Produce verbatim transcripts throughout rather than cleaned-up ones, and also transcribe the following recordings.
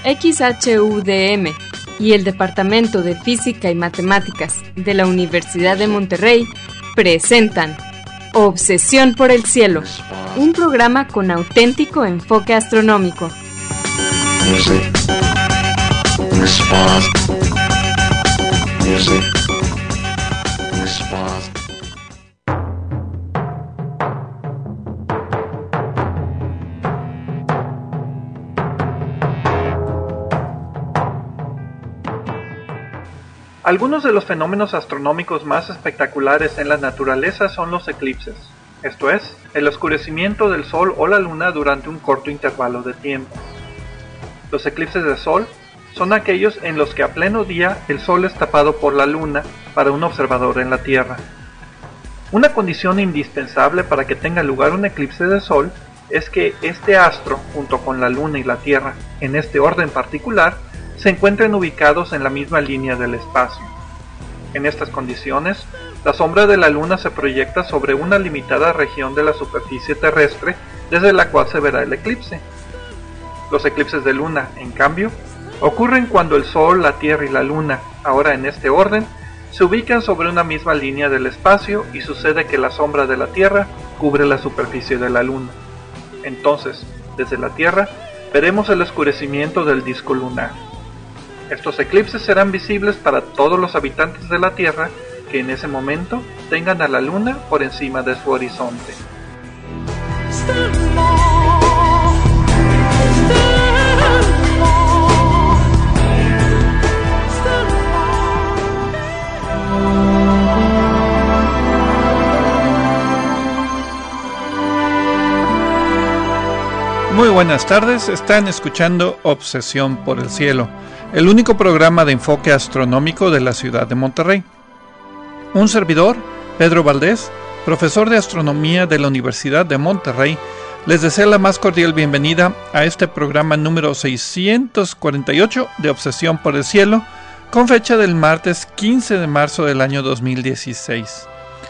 X H U D M y el Departamento de Física y Matemáticas de la Universidad de Monterrey presentan Obsesión por el Cielo, un programa con auténtico enfoque astronómico. Music. Response. Music. Response. Algunos de los fenómenos astronómicos más espectaculares en la naturaleza son los eclipses, esto es, el oscurecimiento del Sol o la Luna durante un corto intervalo de tiempo. Los eclipses de Sol son aquellos en los que a pleno día el Sol es tapado por la Luna para un observador en la Tierra. Una condición indispensable para que tenga lugar un eclipse de Sol es que este astro, junto con la Luna y la Tierra, en este orden particular, se encuentren ubicados en la misma línea del espacio. En estas condiciones, la sombra de la Luna se proyecta sobre una limitada región de la superficie terrestre desde la cual se verá el eclipse. Los eclipses de Luna, en cambio, ocurren cuando el Sol, la Tierra y la Luna, ahora en este orden, se ubican sobre una misma línea del espacio y sucede que la sombra de la Tierra cubre la superficie de la Luna. Entonces, desde la Tierra, veremos el oscurecimiento del disco lunar. Estos eclipses serán visibles para todos los habitantes de la Tierra que en ese momento tengan a la Luna por encima de su horizonte. Muy buenas tardes, están escuchando Obsesión por el Cielo, el único programa de enfoque astronómico de la ciudad de Monterrey. Un servidor, Pedro Valdés, profesor de astronomía de la Universidad de Monterrey, les desea la más cordial bienvenida a este programa número seiscientos cuarenta y ocho de Obsesión por el Cielo, con fecha del martes quince de marzo del año dos mil dieciséis.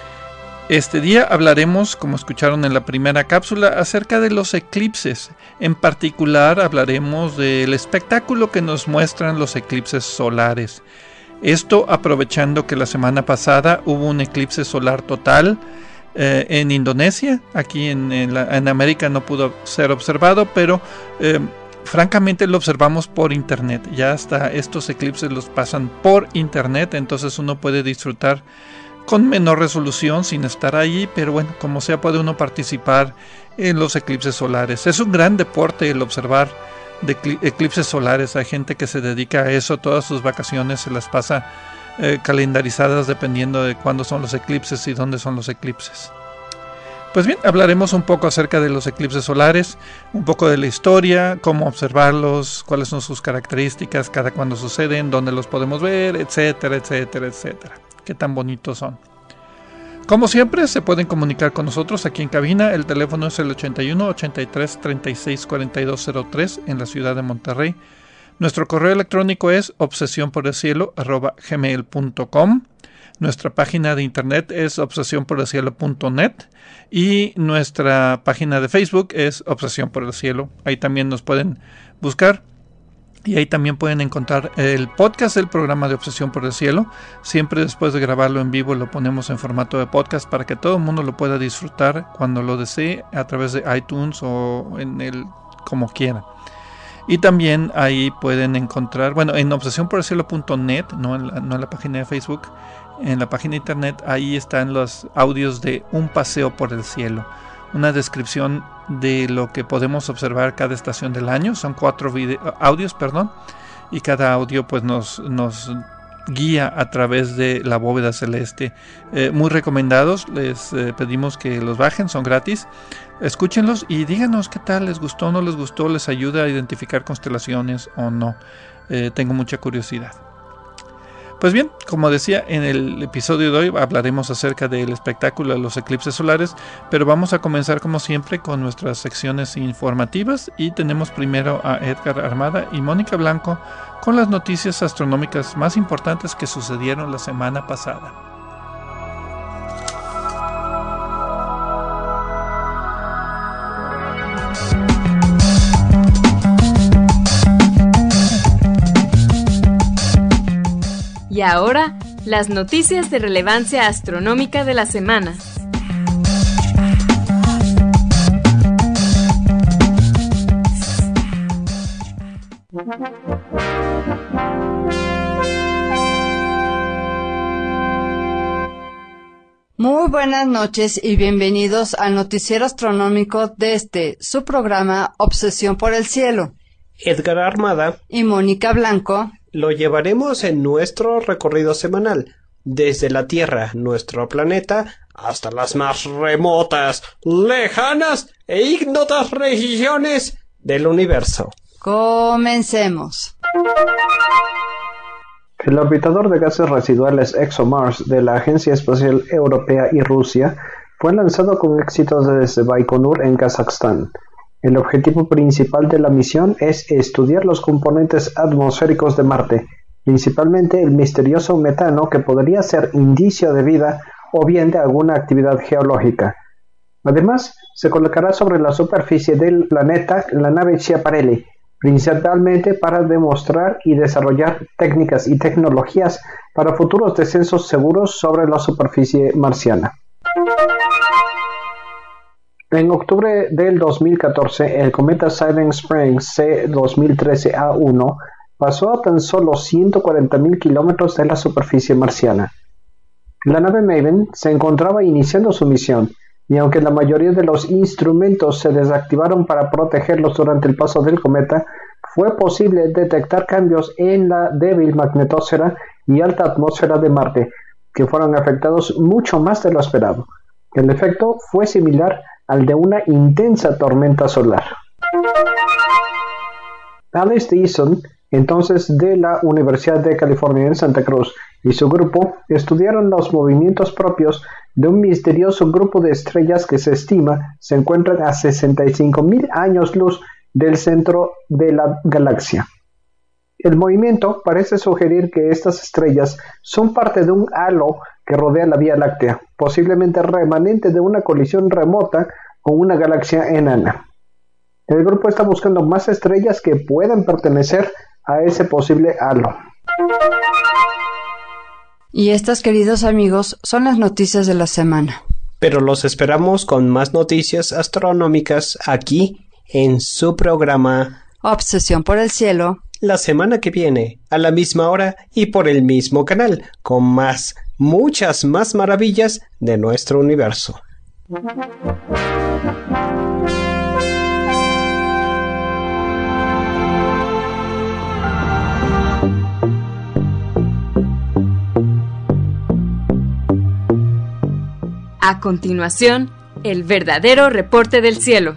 Este día hablaremos, como escucharon en la primera cápsula, acerca de los eclipses. En particular hablaremos del espectáculo que nos muestran los eclipses solares. Esto aprovechando que la semana pasada hubo un eclipse solar total eh, en Indonesia. Aquí en, en, la, en América no pudo ser observado, pero eh, francamente lo observamos por internet. Ya hasta estos eclipses los pasan por internet, entonces uno puede disfrutar con menor resolución sin estar ahí, pero bueno, como sea puede uno participar en los eclipses solares. Es un gran deporte el observar de eclipses solares. Hay gente que se dedica a eso, todas sus vacaciones se las pasa eh, calendarizadas dependiendo de cuándo son los eclipses y dónde son los eclipses. Pues bien, hablaremos un poco acerca de los eclipses solares, un poco de la historia, cómo observarlos, cuáles son sus características, cada cuándo suceden, dónde los podemos ver, etcétera, etcétera, etcétera. Qué tan bonitos son. Como siempre, se pueden comunicar con nosotros aquí en cabina. El teléfono es el ochenta y uno, ochenta y tres, treinta y seis, cuarenta y dos cero tres en la ciudad de Monterrey. Nuestro correo electrónico es obsesión por el cielo arroba gmail punto com. Nuestra página de internet es obsesión por el cielo punto net y nuestra página de Facebook es Obsesión por el Cielo. Ahí también nos pueden buscar. Y ahí también pueden encontrar el podcast del programa de Obsesión por el Cielo. Siempre después de grabarlo en vivo lo ponemos en formato de podcast para que todo el mundo lo pueda disfrutar cuando lo desee a través de iTunes o en el como quiera. Y también ahí pueden encontrar, bueno, en obsesión por el cielo punto net, no en la, no en la página de Facebook, en la página de internet, ahí están los audios de Un paseo por el cielo. Una descripción de lo que podemos observar cada estación del año. Son cuatro video, audios, perdón, y cada audio pues nos, nos guía a través de la bóveda celeste. Eh, muy recomendados, les eh, pedimos que los bajen, son gratis. Escúchenlos y díganos qué tal, les gustó o no les gustó, les ayuda a identificar constelaciones o no. Eh, tengo mucha curiosidad. Pues bien, como decía, en el episodio de hoy hablaremos acerca del espectáculo de los eclipses solares, pero vamos a comenzar como siempre con nuestras secciones informativas y tenemos primero a Edgar Armada y Mónica Blanco con las noticias astronómicas más importantes que sucedieron la semana pasada. Y ahora, las noticias de relevancia astronómica de la semana. Muy buenas noches y bienvenidos al noticiero astronómico de este, su programa Obsesión por el Cielo. Edgar Armada y Mónica Blanco lo llevaremos en nuestro recorrido semanal, desde la Tierra, nuestro planeta, hasta las más remotas, lejanas e ignotas regiones del universo. Comencemos. El orbitador de gases residuales ExoMars de la Agencia Espacial Europea y Rusia fue lanzado con éxito desde Baikonur en Kazajstán. El objetivo principal de la misión es estudiar los componentes atmosféricos de Marte, principalmente el misterioso metano que podría ser indicio de vida o bien de alguna actividad geológica. Además, se colocará sobre la superficie del planeta la nave Schiaparelli, principalmente para demostrar y desarrollar técnicas y tecnologías para futuros descensos seguros sobre la superficie marciana. En octubre del dos mil catorce, el cometa Silent Spring C dos mil trece A uno pasó a tan solo ciento cuarenta mil kilómetros de la superficie marciana. La nave Maven se encontraba iniciando su misión, y aunque la mayoría de los instrumentos se desactivaron para protegerlos durante el paso del cometa, fue posible detectar cambios en la débil magnetosfera y alta atmósfera de Marte, que fueron afectados mucho más de lo esperado. El efecto fue similar al de una intensa tormenta solar. Alice Deason, entonces de la Universidad de California en Santa Cruz, y su grupo estudiaron los movimientos propios de un misterioso grupo de estrellas que se estima se encuentran a sesenta y cinco mil años luz del centro de la galaxia. El movimiento parece sugerir que estas estrellas son parte de un halo que rodea la Vía Láctea, posiblemente remanente de una colisión remota con una galaxia enana. El grupo está buscando más estrellas que puedan pertenecer a ese posible halo. Y estas, queridos amigos, son las noticias de la semana. Pero los esperamos con más noticias astronómicas aquí en su programa Obsesión por el Cielo, la semana que viene, a la misma hora y por el mismo canal, con más, muchas más maravillas de nuestro universo. A continuación, el verdadero reporte del cielo.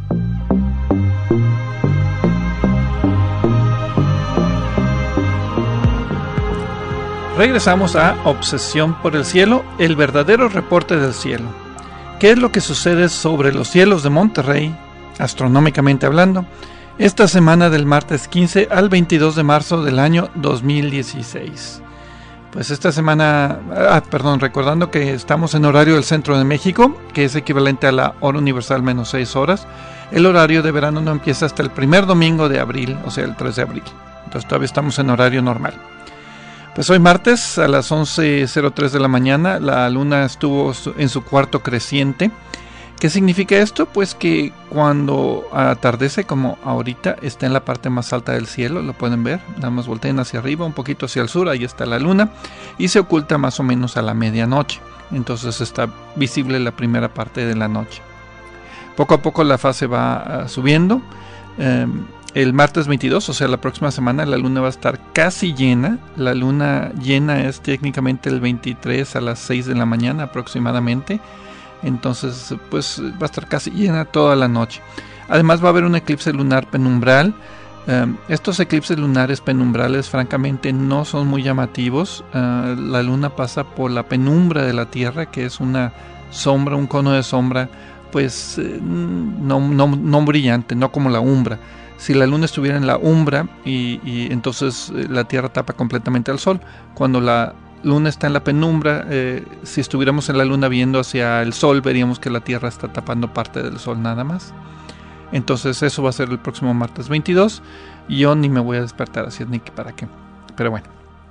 Regresamos a Obsesión por el Cielo, el verdadero reporte del cielo. ¿Qué es lo que sucede sobre los cielos de Monterrey, astronómicamente hablando, esta semana del martes quince al veintidós de marzo del año dos mil dieciséis? Pues esta semana, ah, perdón, recordando que estamos en horario del centro de México, que es equivalente a la hora universal menos seis horas. El horario de verano no empieza hasta el primer domingo de abril, o sea, el tres de abril. Entonces todavía estamos en horario normal. Pues hoy martes a las once cero tres de la mañana la luna estuvo en su cuarto creciente. ¿Qué significa esto? Pues que cuando atardece, como ahorita, está en la parte más alta del cielo, lo pueden ver, nada más volteen hacia arriba, un poquito hacia el sur, ahí está la luna, y se oculta más o menos a la medianoche, entonces está visible la primera parte de la noche. Poco a poco la fase va uh, subiendo, um, el martes veintidós, o sea la próxima semana, la luna va a estar casi llena, la luna llena es técnicamente el veintitrés a las seis de la mañana aproximadamente. Entonces pues va a estar casi llena toda la noche. Además va a haber un eclipse lunar penumbral. Um, estos eclipses lunares penumbrales francamente no son muy llamativos. Uh, la luna pasa por la penumbra de la Tierra, que es una sombra, un cono de sombra, pues eh, no, no, no brillante, no como la umbra. Si la luna estuviera en la umbra y, y entonces eh, la Tierra tapa completamente al sol. Cuando la luna está en la penumbra, eh, si estuviéramos en la luna viendo hacia el sol, veríamos que la Tierra está tapando parte del sol nada más. Entonces eso va a ser el próximo martes veintidós. Yo ni me voy a despertar así, ni que para qué. Pero bueno,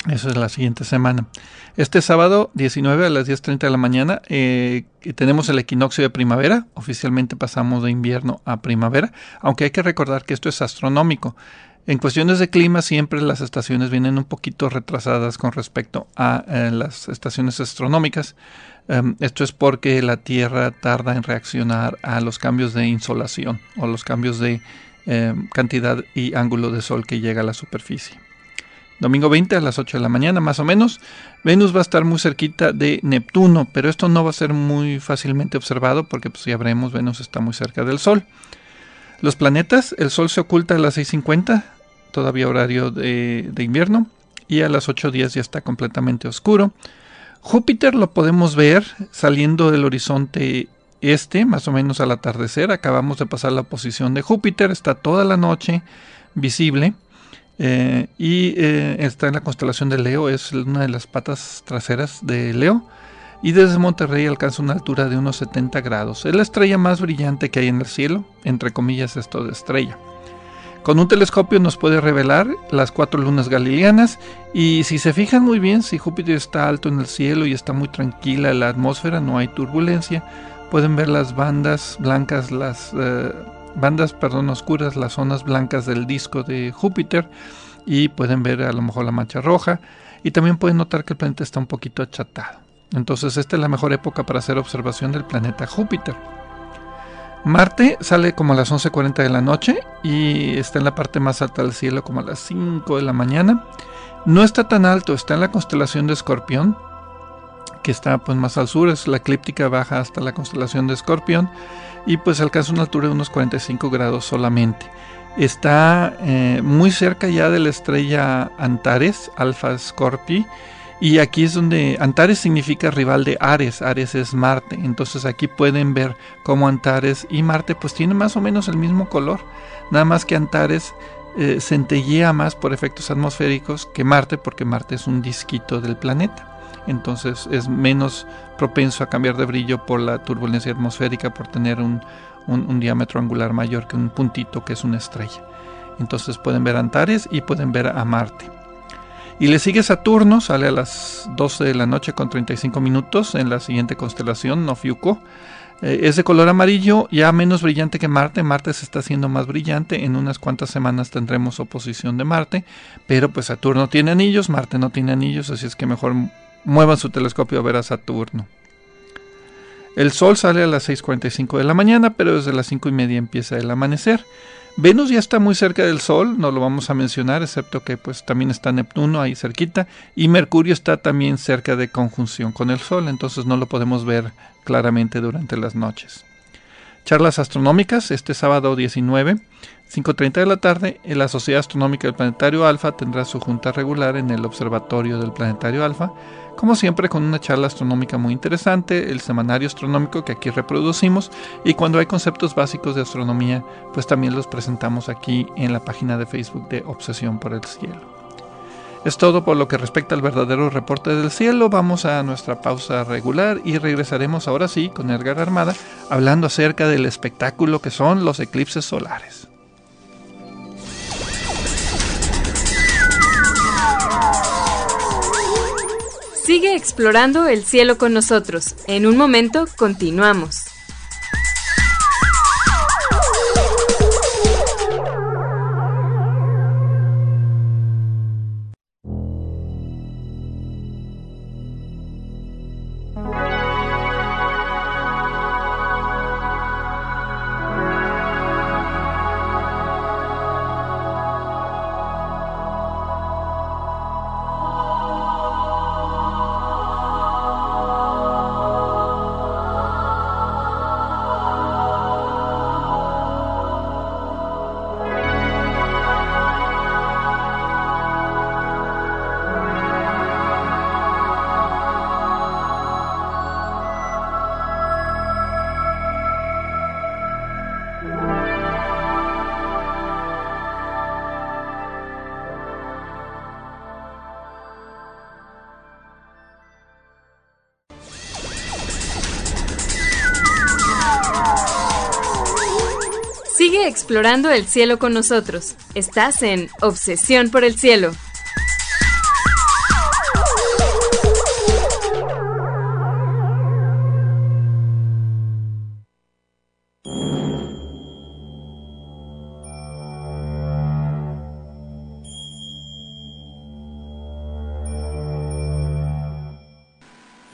Eso es la siguiente semana. Este sábado, diecinueve a las diez treinta de la mañana, eh, tenemos el equinoccio de primavera. Oficialmente pasamos de invierno a primavera, aunque hay que recordar que esto es astronómico. En cuestiones de clima siempre las estaciones vienen un poquito retrasadas con respecto a eh, las estaciones astronómicas. Um, esto es porque la Tierra tarda en reaccionar a los cambios de insolación o los cambios de eh, cantidad y ángulo de sol que llega a la superficie. Domingo veinte a las ocho de la mañana más o menos, Venus va a estar muy cerquita de Neptuno, pero esto no va a ser muy fácilmente observado porque pues ya veremos, Venus está muy cerca del Sol. Los planetas, el Sol se oculta a las seis cincuenta, todavía horario de, de invierno, y a las ocho diez ya está completamente oscuro. Júpiter lo podemos ver saliendo del horizonte este, más o menos al atardecer. Acabamos de pasar la posición de Júpiter, está toda la noche visible. Eh, y eh, está en la constelación de Leo, es una de las patas traseras de Leo, y desde Monterrey alcanza una altura de unos setenta grados. Es la estrella más brillante que hay en el cielo, entre comillas esto de estrella. Con un telescopio nos puede revelar las cuatro lunas galileanas, y si se fijan muy bien, si Júpiter está alto en el cielo y está muy tranquila la atmósfera, no hay turbulencia, pueden ver las bandas blancas, las eh, bandas, perdón, oscuras, las zonas blancas del disco de Júpiter, y pueden ver a lo mejor la mancha roja, y también pueden notar que el planeta está un poquito achatado. Entonces esta es la mejor época para hacer observación del planeta Júpiter. Marte sale como a las once cuarenta de la noche y está en la parte más alta del cielo como a las cinco de la mañana. No está tan alto, está en la constelación de Escorpión, que está pues más al sur, es la eclíptica baja hasta la constelación de Escorpión, y pues alcanza una altura de unos cuarenta y cinco grados solamente. Está eh, muy cerca ya de la estrella Antares, Alpha Scorpii, y aquí es donde Antares significa rival de Ares, Ares es Marte, entonces aquí pueden ver cómo Antares y Marte pues tienen más o menos el mismo color, nada más que Antares eh, centellea más por efectos atmosféricos que Marte, porque Marte es un disquito del planeta. Entonces es menos propenso a cambiar de brillo por la turbulencia atmosférica, por tener un, un, un diámetro angular mayor que un puntito que es una estrella. Entonces pueden ver a Antares y pueden ver a Marte. Y le sigue Saturno, sale a las doce de la noche con treinta y cinco minutos en la siguiente constelación, Ofiuco. Eh, es de color amarillo, ya menos brillante que Marte. Marte se está haciendo más brillante. En unas cuantas semanas tendremos oposición de Marte, pero pues Saturno tiene anillos, Marte no tiene anillos, así es que mejor muevan su telescopio a ver a Saturno. El Sol sale a las seis cuarenta y cinco de la mañana, pero desde las cinco y media empieza el amanecer. Venus ya está muy cerca del Sol, no lo vamos a mencionar, excepto que pues también está Neptuno ahí cerquita, y Mercurio está también cerca de conjunción con el Sol, entonces no lo podemos ver claramente durante las noches. Charlas astronómicas, este sábado diecinueve, cinco treinta de la tarde, la Sociedad Astronómica del Planetario Alfa tendrá su junta regular en el Observatorio del Planetario Alfa, como siempre con una charla astronómica muy interesante, el semanario astronómico que aquí reproducimos, y cuando hay conceptos básicos de astronomía, pues también los presentamos aquí en la página de Facebook de Obsesión por el Cielo. Es todo por lo que respecta al verdadero reporte del cielo. Vamos a nuestra pausa regular y regresaremos ahora sí con Edgar Armada hablando acerca del espectáculo que son los eclipses solares. Sigue explorando el cielo con nosotros. En un momento continuamos. Sigue explorando el cielo con nosotros. Estás en Obsesión por el Cielo.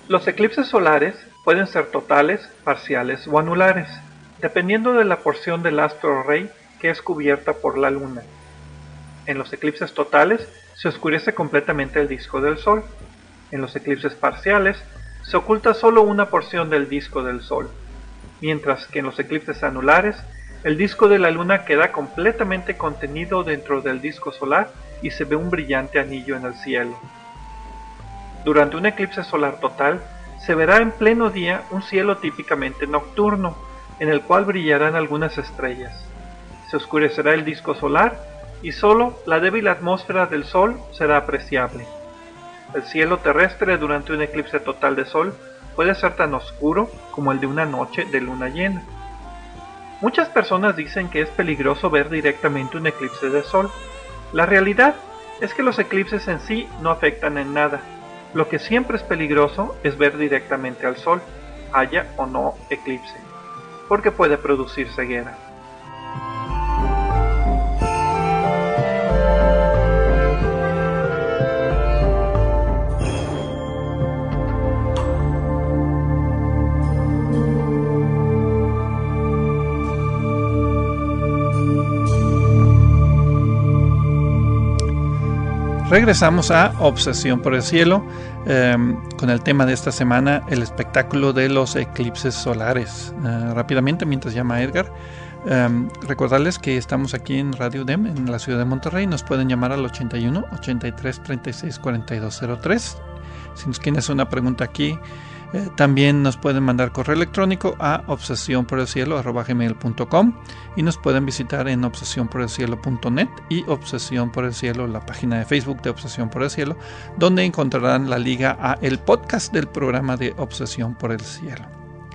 Los eclipses solares pueden ser totales, parciales o anulares, dependiendo de la porción del astro rey que es cubierta por la luna. En los eclipses totales se oscurece completamente el disco del Sol. En los eclipses parciales se oculta solo una porción del disco del Sol, mientras que en los eclipses anulares el disco de la luna queda completamente contenido dentro del disco solar y se ve un brillante anillo en el cielo. Durante un eclipse solar total se verá en pleno día un cielo típicamente nocturno, en el cual brillarán algunas estrellas. Se oscurecerá el disco solar y solo la débil atmósfera del Sol será apreciable. El cielo terrestre durante un eclipse total de Sol puede ser tan oscuro como el de una noche de luna llena. Muchas personas dicen que es peligroso ver directamente un eclipse de Sol. La realidad es que los eclipses en sí no afectan en nada. Lo que siempre es peligroso es ver directamente al Sol, haya o no eclipse, porque puede producir ceguera. Regresamos a Obsesión por el Cielo, eh, con el tema de esta semana, el espectáculo de los eclipses solares. Uh, rápidamente, mientras llama Edgar, um, recordarles que estamos aquí en Radio U D E M, en la ciudad de Monterrey. Nos pueden llamar al ochenta y uno, ochenta y tres, treinta y seis, cuarenta y dos cero tres. Si nos quieren hacer una pregunta aquí, eh, también nos pueden mandar correo electrónico a obsesión por el cielo arroba gmail punto com y nos pueden visitar en obsesión por el cielo punto net y Obsesión por el Cielo, la página de Facebook de Obsesión por el Cielo, donde encontrarán la liga a el podcast del programa de Obsesión por el Cielo.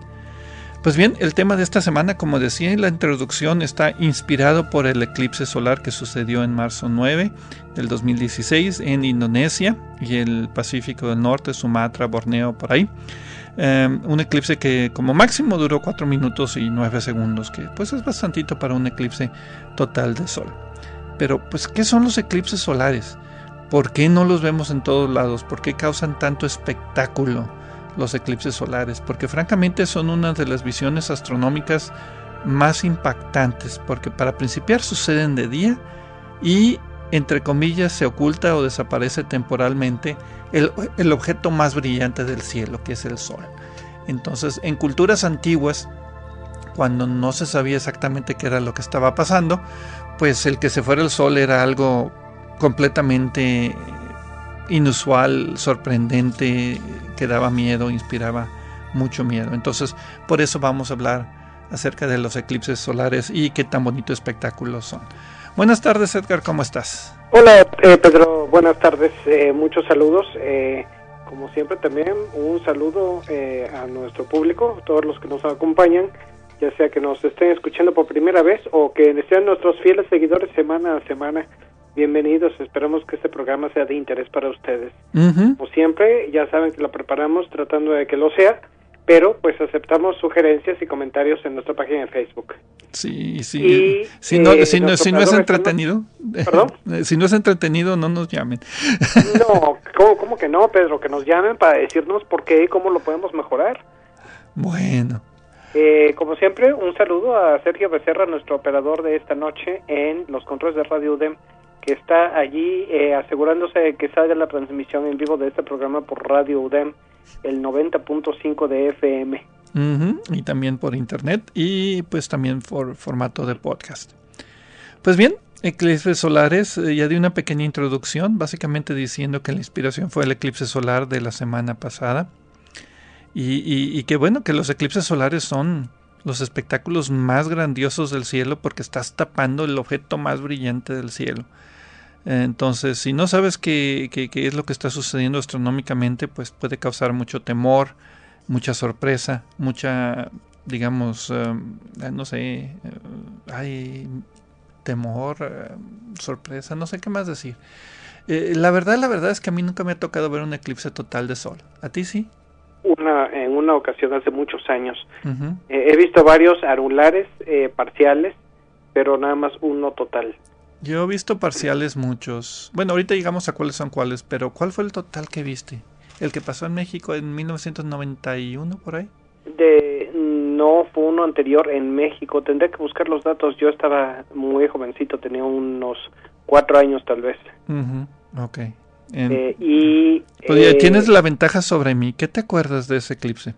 Pues bien, el tema de esta semana, como decía en la introducción, está inspirado por el eclipse solar que sucedió en marzo nueve del dos mil dieciséis en Indonesia y el Pacífico del Norte, Sumatra, Borneo, por ahí. Um, un eclipse que como máximo duró cuatro minutos y nueve segundos, que pues es bastantito para un eclipse total de sol. Pero pues, ¿qué son los eclipses solares? ¿Por qué no los vemos en todos lados? ¿Por qué causan tanto espectáculo los eclipses solares? Porque francamente son una de las visiones astronómicas más impactantes, porque para principiar suceden de día y entre comillas se oculta o desaparece temporalmente el, el objeto más brillante del cielo, que es el Sol. Entonces, en culturas antiguas, cuando no se sabía exactamente qué era lo que estaba pasando, pues el que se fuera el Sol era algo completamente inusual, sorprendente, que daba miedo, inspiraba mucho miedo. Entonces, por eso vamos a hablar acerca de los eclipses solares y qué tan bonito espectáculo son. Buenas tardes, Edgar, ¿cómo estás? Hola, eh, Pedro, buenas tardes, eh, muchos saludos. Eh, como siempre, también un saludo eh, a nuestro público, todos los que nos acompañan, ya sea que nos estén escuchando por primera vez o que sean nuestros fieles seguidores semana a semana. Bienvenidos, esperamos que este programa sea de interés para ustedes. Uh-huh. Como siempre, ya saben que lo preparamos tratando de que lo sea, pero pues aceptamos sugerencias y comentarios en nuestra página de Facebook. Sí, sí. Y, si no, eh, si no, si no es entretenido, ¿perdón? Si no es entretenido, no nos llamen. No, ¿cómo, cómo que no, Pedro? Que nos llamen para decirnos por qué y cómo lo podemos mejorar. Bueno. Eh, como siempre, un saludo a Sergio Becerra, nuestro operador de esta noche en los controles de Radio U D E M, que está allí eh, asegurándose de que salga la transmisión en vivo de este programa por Radio U D E M, el noventa punto cinco de F M. Uh-huh. Y también por internet y pues también por formato de podcast. Pues bien, eclipses solares, eh, ya di una pequeña introducción, básicamente diciendo que la inspiración fue el eclipse solar de la semana pasada. Y, y, y que bueno, que los eclipses solares son los espectáculos más grandiosos del cielo porque estás tapando el objeto más brillante del cielo. Entonces, si no sabes qué, qué, qué es lo que está sucediendo astronómicamente, pues puede causar mucho temor, mucha sorpresa, mucha, digamos, uh, no sé, uh, hay temor, uh, sorpresa, no sé qué más decir. Eh, la verdad, la verdad es que a mí nunca me ha tocado ver un eclipse total de sol. ¿A ti sí? Una, en una ocasión hace muchos años. Uh-huh. Eh, he visto varios anulares, eh, parciales, pero nada más uno total. Yo he visto parciales muchos. Bueno, ahorita llegamos a cuáles son cuáles, pero ¿cuál fue el total que viste? el que pasó en México en mil novecientos noventa y uno, por ahí. De, no, fue uno anterior en México. Tendré que buscar los datos. Yo estaba muy jovencito, tenía unos cuatro años tal vez. Uh-huh. Ok. En, eh, y pues, eh, tienes la ventaja sobre mí. ¿Qué te acuerdas de ese eclipse?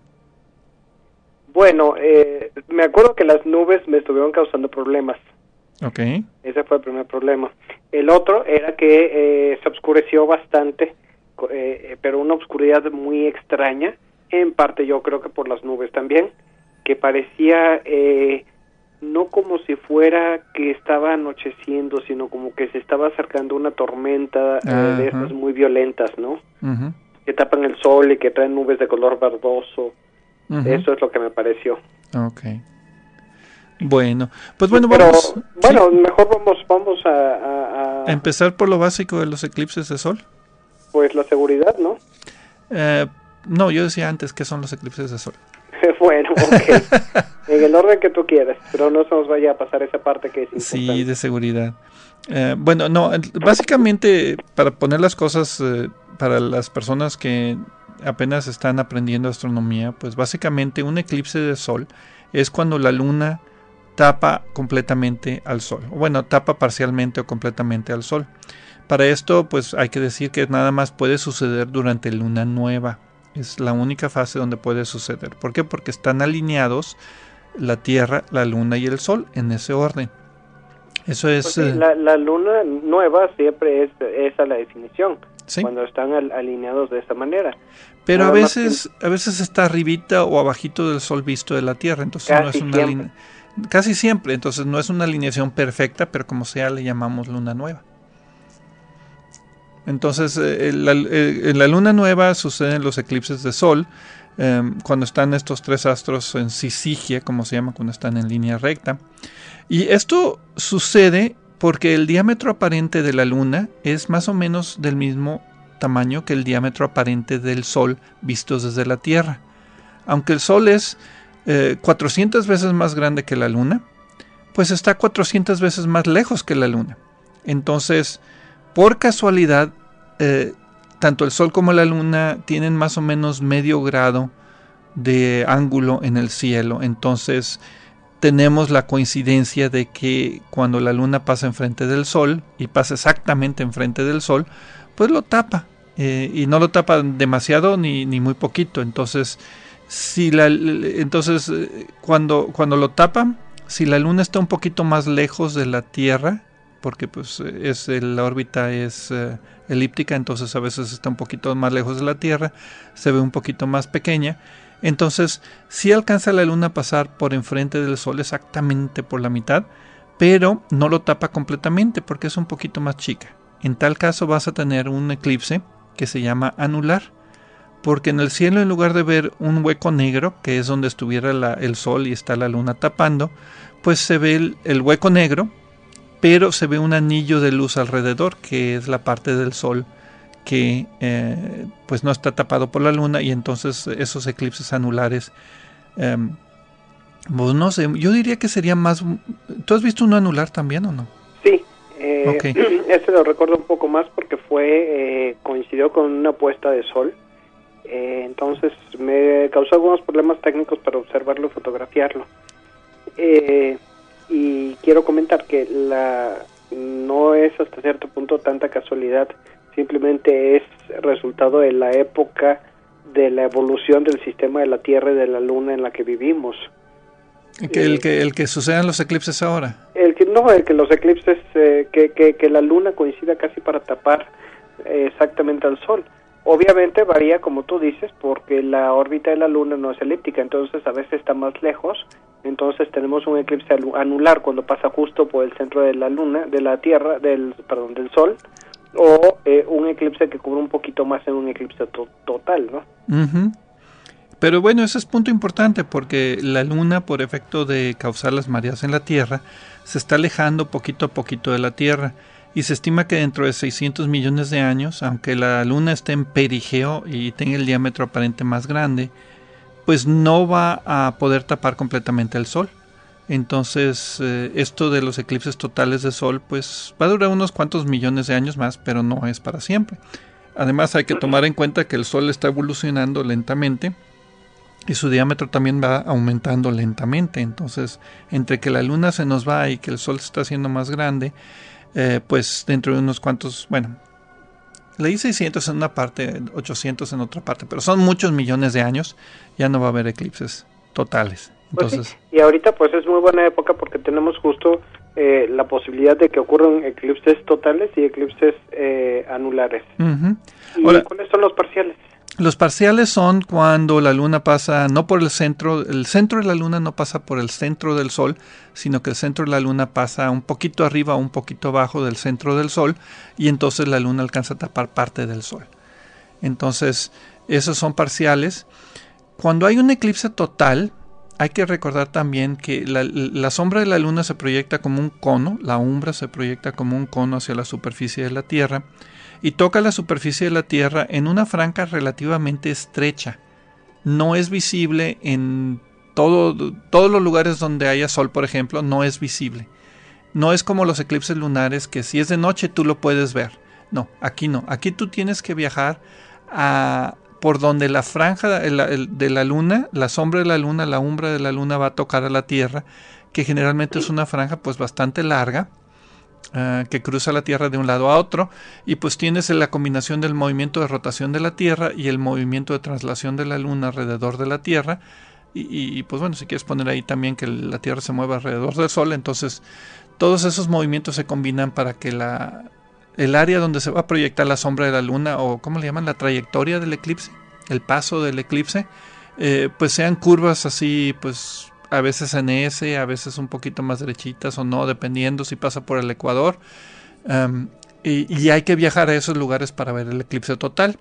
Bueno, eh, me acuerdo que las nubes me estuvieron causando problemas. Ok. Ese fue el primer problema. El otro era que eh, se oscureció bastante, eh, pero una oscuridad muy extraña, en parte yo creo que por las nubes también, que parecía eh, no como si fuera que estaba anocheciendo, sino como que se estaba acercando una tormenta eh, de esas muy violentas, ¿no? Uh-huh. Que tapan el sol y que traen nubes de color verdoso. Uh-huh. Eso es lo que me pareció. Okay. Bueno, pues bueno, Pero, vamos. Bueno, ¿sí? mejor vamos vamos a, a, a... empezar por lo básico de los eclipses de sol. Pues la seguridad, ¿no? Eh, no, yo decía antes, ¿qué son los eclipses de sol? Bueno, ok. En el orden que tú quieras, pero no se nos vaya a pasar esa parte que es importante. Sí, de seguridad. Eh, bueno, no, básicamente, para poner las cosas, eh, para las personas que apenas están aprendiendo astronomía, pues básicamente un eclipse de sol es cuando la luna tapa completamente al sol. Bueno, tapa parcialmente o completamente al sol. Para esto, pues hay que decir que nada más puede suceder durante luna nueva. Es la única fase donde puede suceder. ¿Por qué? Porque están alineados la Tierra, la Luna y el Sol en ese orden. Eso es... Eh... La, la luna nueva siempre es esa la definición. ¿Sí? Cuando están al, alineados de esa manera. Pero Nada a veces que... a veces está arribita o abajito del Sol visto de la Tierra. Entonces casi no es una siempre. Line... Casi siempre. Entonces no es una alineación perfecta, pero como sea le llamamos luna nueva. Entonces, eh, la, eh, en la luna nueva suceden los eclipses de sol, eh, cuando están estos tres astros en sisigia, como se llama, cuando están en línea recta. Y esto sucede porque el diámetro aparente de la luna es más o menos del mismo tamaño que el diámetro aparente del sol vistos desde la Tierra. Aunque el sol es eh, cuatrocientas veces más grande que la luna, pues está cuatrocientas veces más lejos que la luna. Entonces, por casualidad, eh, tanto el Sol como la Luna tienen más o menos medio grado de ángulo en el cielo. Entonces tenemos la coincidencia de que cuando la Luna pasa enfrente del Sol y pasa exactamente enfrente del Sol, pues lo tapa. Eh, y no lo tapa demasiado ni, ni muy poquito. Entonces, si la, entonces cuando, cuando lo tapa, si la Luna está un poquito más lejos de la Tierra, porque pues es la órbita es uh, elíptica, entonces a veces está un poquito más lejos de la Tierra, se ve un poquito más pequeña. Entonces sí alcanza la luna a pasar por enfrente del sol exactamente por la mitad, pero no lo tapa completamente porque es un poquito más chica. En tal caso vas a tener un eclipse que se llama anular, porque en el cielo, en lugar de ver un hueco negro, que es donde estuviera la, el sol y está la luna tapando, pues se ve el, el hueco negro, pero se ve un anillo de luz alrededor, que es la parte del sol que eh, pues no está tapado por la luna, y entonces esos eclipses anulares, eh, pues no sé, yo diría que sería más... ¿Tú has visto un anular también o no? Sí, eh, okay. Este lo recuerdo un poco más porque fue eh, coincidió con una puesta de sol, eh, entonces me causó algunos problemas técnicos para observarlo y fotografiarlo. Eh, y quiero comentar que la no es hasta cierto punto tanta casualidad, simplemente es resultado de la época de la evolución del sistema de la Tierra y de la Luna en la que vivimos. Que el que el que sucedan los eclipses ahora. El que no, el que los eclipses eh, que, que que la Luna coincida casi para tapar eh, exactamente al Sol. Obviamente varía, como tú dices, porque la órbita de la Luna no es elíptica, entonces a veces está más lejos. Entonces tenemos un eclipse anular cuando pasa justo por el centro de la Luna, de la Tierra, del perdón, del Sol, o eh, un eclipse que cubre un poquito más en un eclipse to- total, ¿no? Uh-huh. Pero bueno, ese es punto importante porque la Luna, por efecto de causar las mareas en la Tierra, se está alejando poquito a poquito de la Tierra, y se estima que dentro de seiscientos millones de años, aunque la Luna esté en perigeo y tenga el diámetro aparente más grande, pues no va a poder tapar completamente el Sol. Entonces, eh, esto de los eclipses totales de Sol, pues va a durar unos cuantos millones de años más, pero no es para siempre. Además hay que tomar en cuenta que el Sol está evolucionando lentamente y su diámetro también va aumentando lentamente. Entonces, entre que la Luna se nos va y que el Sol se está haciendo más grande, eh, pues dentro de unos cuantos, bueno, leí seiscientos en una parte, ochocientos en otra parte, pero son muchos millones de años, ya no va a haber eclipses totales. Entonces, pues sí. Y ahorita pues es muy buena época porque tenemos justo eh, la posibilidad de que ocurran eclipses totales y eclipses eh, anulares. Uh-huh. ¿Y Hola. ¿Cuáles son los parciales? Los parciales son cuando la Luna pasa no por el centro, el centro de la Luna no pasa por el centro del Sol, sino que el centro de la Luna pasa un poquito arriba o un poquito abajo del centro del Sol, y entonces la Luna alcanza a tapar parte del Sol. Entonces, esos son parciales. Cuando hay un eclipse total, hay que recordar también que la, la sombra de la Luna se proyecta como un cono, la umbra se proyecta como un cono hacia la superficie de la Tierra, y toca la superficie de la Tierra en una franja relativamente estrecha. No es visible en todo, todos los lugares donde haya sol, por ejemplo, no es visible. No es como los eclipses lunares que si es de noche tú lo puedes ver. No, aquí no. Aquí tú tienes que viajar a, por donde la franja de la, de la Luna, la sombra de la Luna, la umbra de la Luna va a tocar a la Tierra, que generalmente es una franja pues bastante larga, Uh, que cruza la Tierra de un lado a otro, y pues tienes la combinación del movimiento de rotación de la Tierra y el movimiento de traslación de la Luna alrededor de la Tierra, y, y, y pues bueno, si quieres poner ahí también que la Tierra se mueva alrededor del Sol, entonces todos esos movimientos se combinan para que la el área donde se va a proyectar la sombra de la Luna, o ¿cómo le llaman? La trayectoria del eclipse, el paso del eclipse, eh, pues sean curvas así, pues a veces en S, a veces un poquito más derechitas o no, dependiendo si pasa por el ecuador. Um, y, y hay que viajar a esos lugares para ver el eclipse total.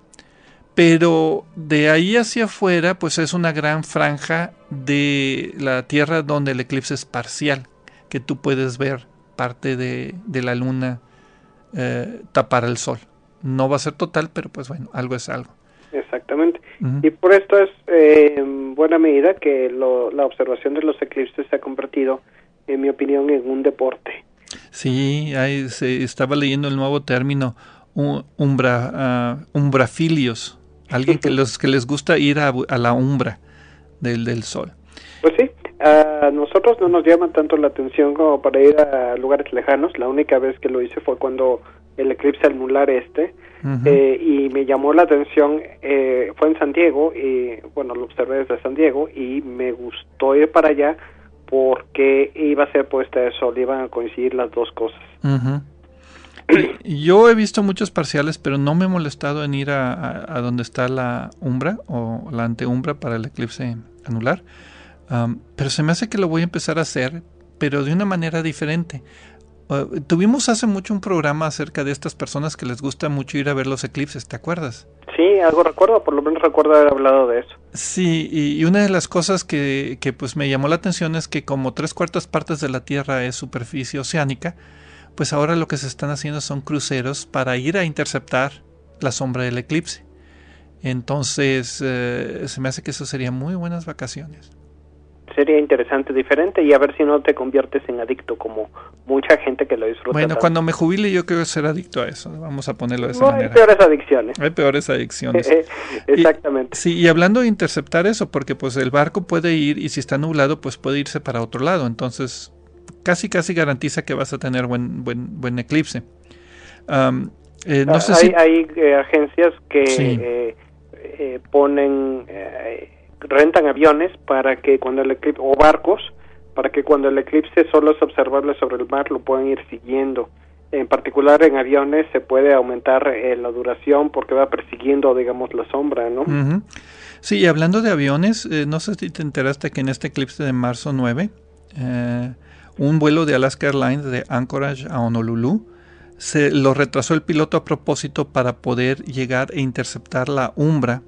Pero de ahí hacia afuera, pues es una gran franja de la Tierra donde el eclipse es parcial, que tú puedes ver parte de, de la Luna eh, tapar el Sol. No va a ser total, pero pues bueno, algo es algo. Exactamente. Uh-huh. Y por esto es eh, en buena medida que lo, la observación de los eclipses se ha convertido, en mi opinión, en un deporte. Sí, ahí se estaba leyendo el nuevo término um, umbra, uh, umbrafilios, alguien que los que les gusta ir a, a la umbra del, del Sol. Pues sí, a nosotros no nos llama tanto la atención como para ir a lugares lejanos. La única vez que lo hice fue cuando el eclipse anular este, uh-huh. eh, y me llamó la atención, eh, fue en San Diego, y bueno, lo observé desde San Diego, y me gustó ir para allá porque iba a ser puesta de sol, iban a coincidir las dos cosas. Uh-huh. Yo he visto muchos parciales, pero no me he molestado en ir a, a, a donde está la umbra o la anteumbra para el eclipse anular, um, pero se me hace que lo voy a empezar a hacer, pero de una manera diferente. Uh, tuvimos hace mucho un programa acerca de estas personas que les gusta mucho ir a ver los eclipses, ¿te acuerdas? Sí, algo recuerdo, por lo menos recuerdo haber hablado de eso. Sí, y, y una de las cosas que, que pues me llamó la atención es que como tres cuartas partes de la Tierra es superficie oceánica, pues ahora lo que se están haciendo son cruceros para ir a interceptar la sombra del eclipse. Entonces, eh, se me hace que eso serían muy buenas vacaciones. Sería interesante, diferente, y a ver si no te conviertes en adicto como mucha gente que lo disfruta. Bueno, tanto. Cuando me jubile yo quiero ser adicto a eso, vamos a ponerlo de esa no, manera. Hay peores adicciones. Hay peores adicciones. Exactamente. Y, sí, y hablando de interceptar eso, porque pues el barco puede ir, y si está nublado, pues puede irse para otro lado, entonces casi casi garantiza que vas a tener buen buen buen eclipse. Um, eh, no ah, sé hay si... hay eh, agencias que sí. eh, eh, ponen... Eh, rentan aviones para que cuando el eclipse, o barcos, para que cuando el eclipse solo es observable sobre el mar lo puedan ir siguiendo. En particular en aviones se puede aumentar eh, la duración porque va persiguiendo, digamos, la sombra, ¿no? Uh-huh. Sí, y hablando de aviones, eh, no sé si te enteraste que en este eclipse de marzo nueve, eh, un vuelo de Alaska Airlines de Anchorage a Honolulu se lo retrasó el piloto a propósito para poder llegar e interceptar la umbra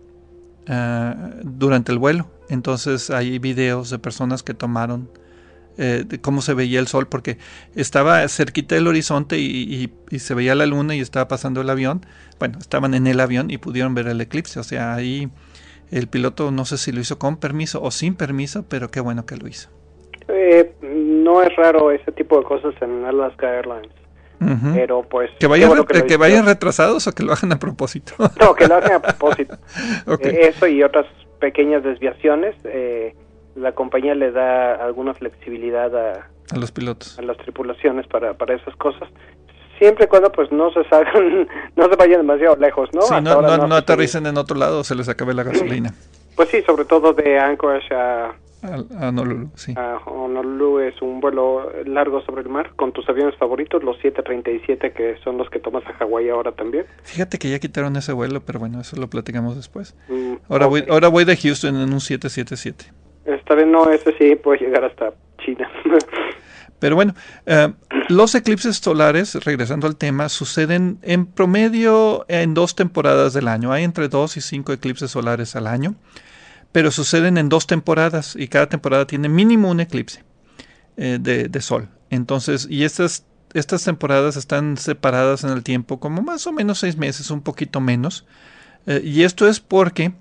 Uh, durante el vuelo. Entonces hay videos de personas que tomaron eh, de cómo se veía el sol, porque estaba cerquita del horizonte y, y, y se veía la luna y estaba pasando el avión. Bueno, estaban en el avión y pudieron ver el eclipse. O sea, ahí el piloto no sé si lo hizo con permiso o sin permiso, pero qué bueno que lo hizo. Eh, no es raro ese tipo de cosas en Alaska Airlines. Uh-huh. Pero pues... ¿Que vayan, bueno que, que vayan retrasados o que lo hagan a propósito? No, que lo hagan a propósito. Okay. Eh, eso y otras pequeñas desviaciones, eh, la compañía le da alguna flexibilidad a, a los pilotos, a las tripulaciones para, para esas cosas, siempre y cuando pues no se salgan, no se vayan demasiado lejos, ¿no? Sí, no, no, no, no aterricen en otro lado, se les acabe la gasolina. Pues sí, sobre todo de Anchorage a... A, a Honolulu, sí. A Honolulu es un vuelo largo sobre el mar, con tus aviones favoritos, los siete treinta y siete, que son los que tomas a Hawái ahora también. Fíjate que ya quitaron ese vuelo, pero bueno, eso lo platicamos después. Mm, ahora, okay. voy, ahora voy de Houston en un siete siete siete. Esta vez no, ese sí puede llegar hasta China. Pero bueno, eh, los eclipses solares, regresando al tema, suceden en promedio en dos temporadas del año. Hay entre dos y cinco eclipses solares al año, pero suceden en dos temporadas y cada temporada tiene mínimo un eclipse eh, de, de sol. Entonces, y estas, estas temporadas están separadas en el tiempo como más o menos seis meses, un poquito menos. Eh, y esto es porque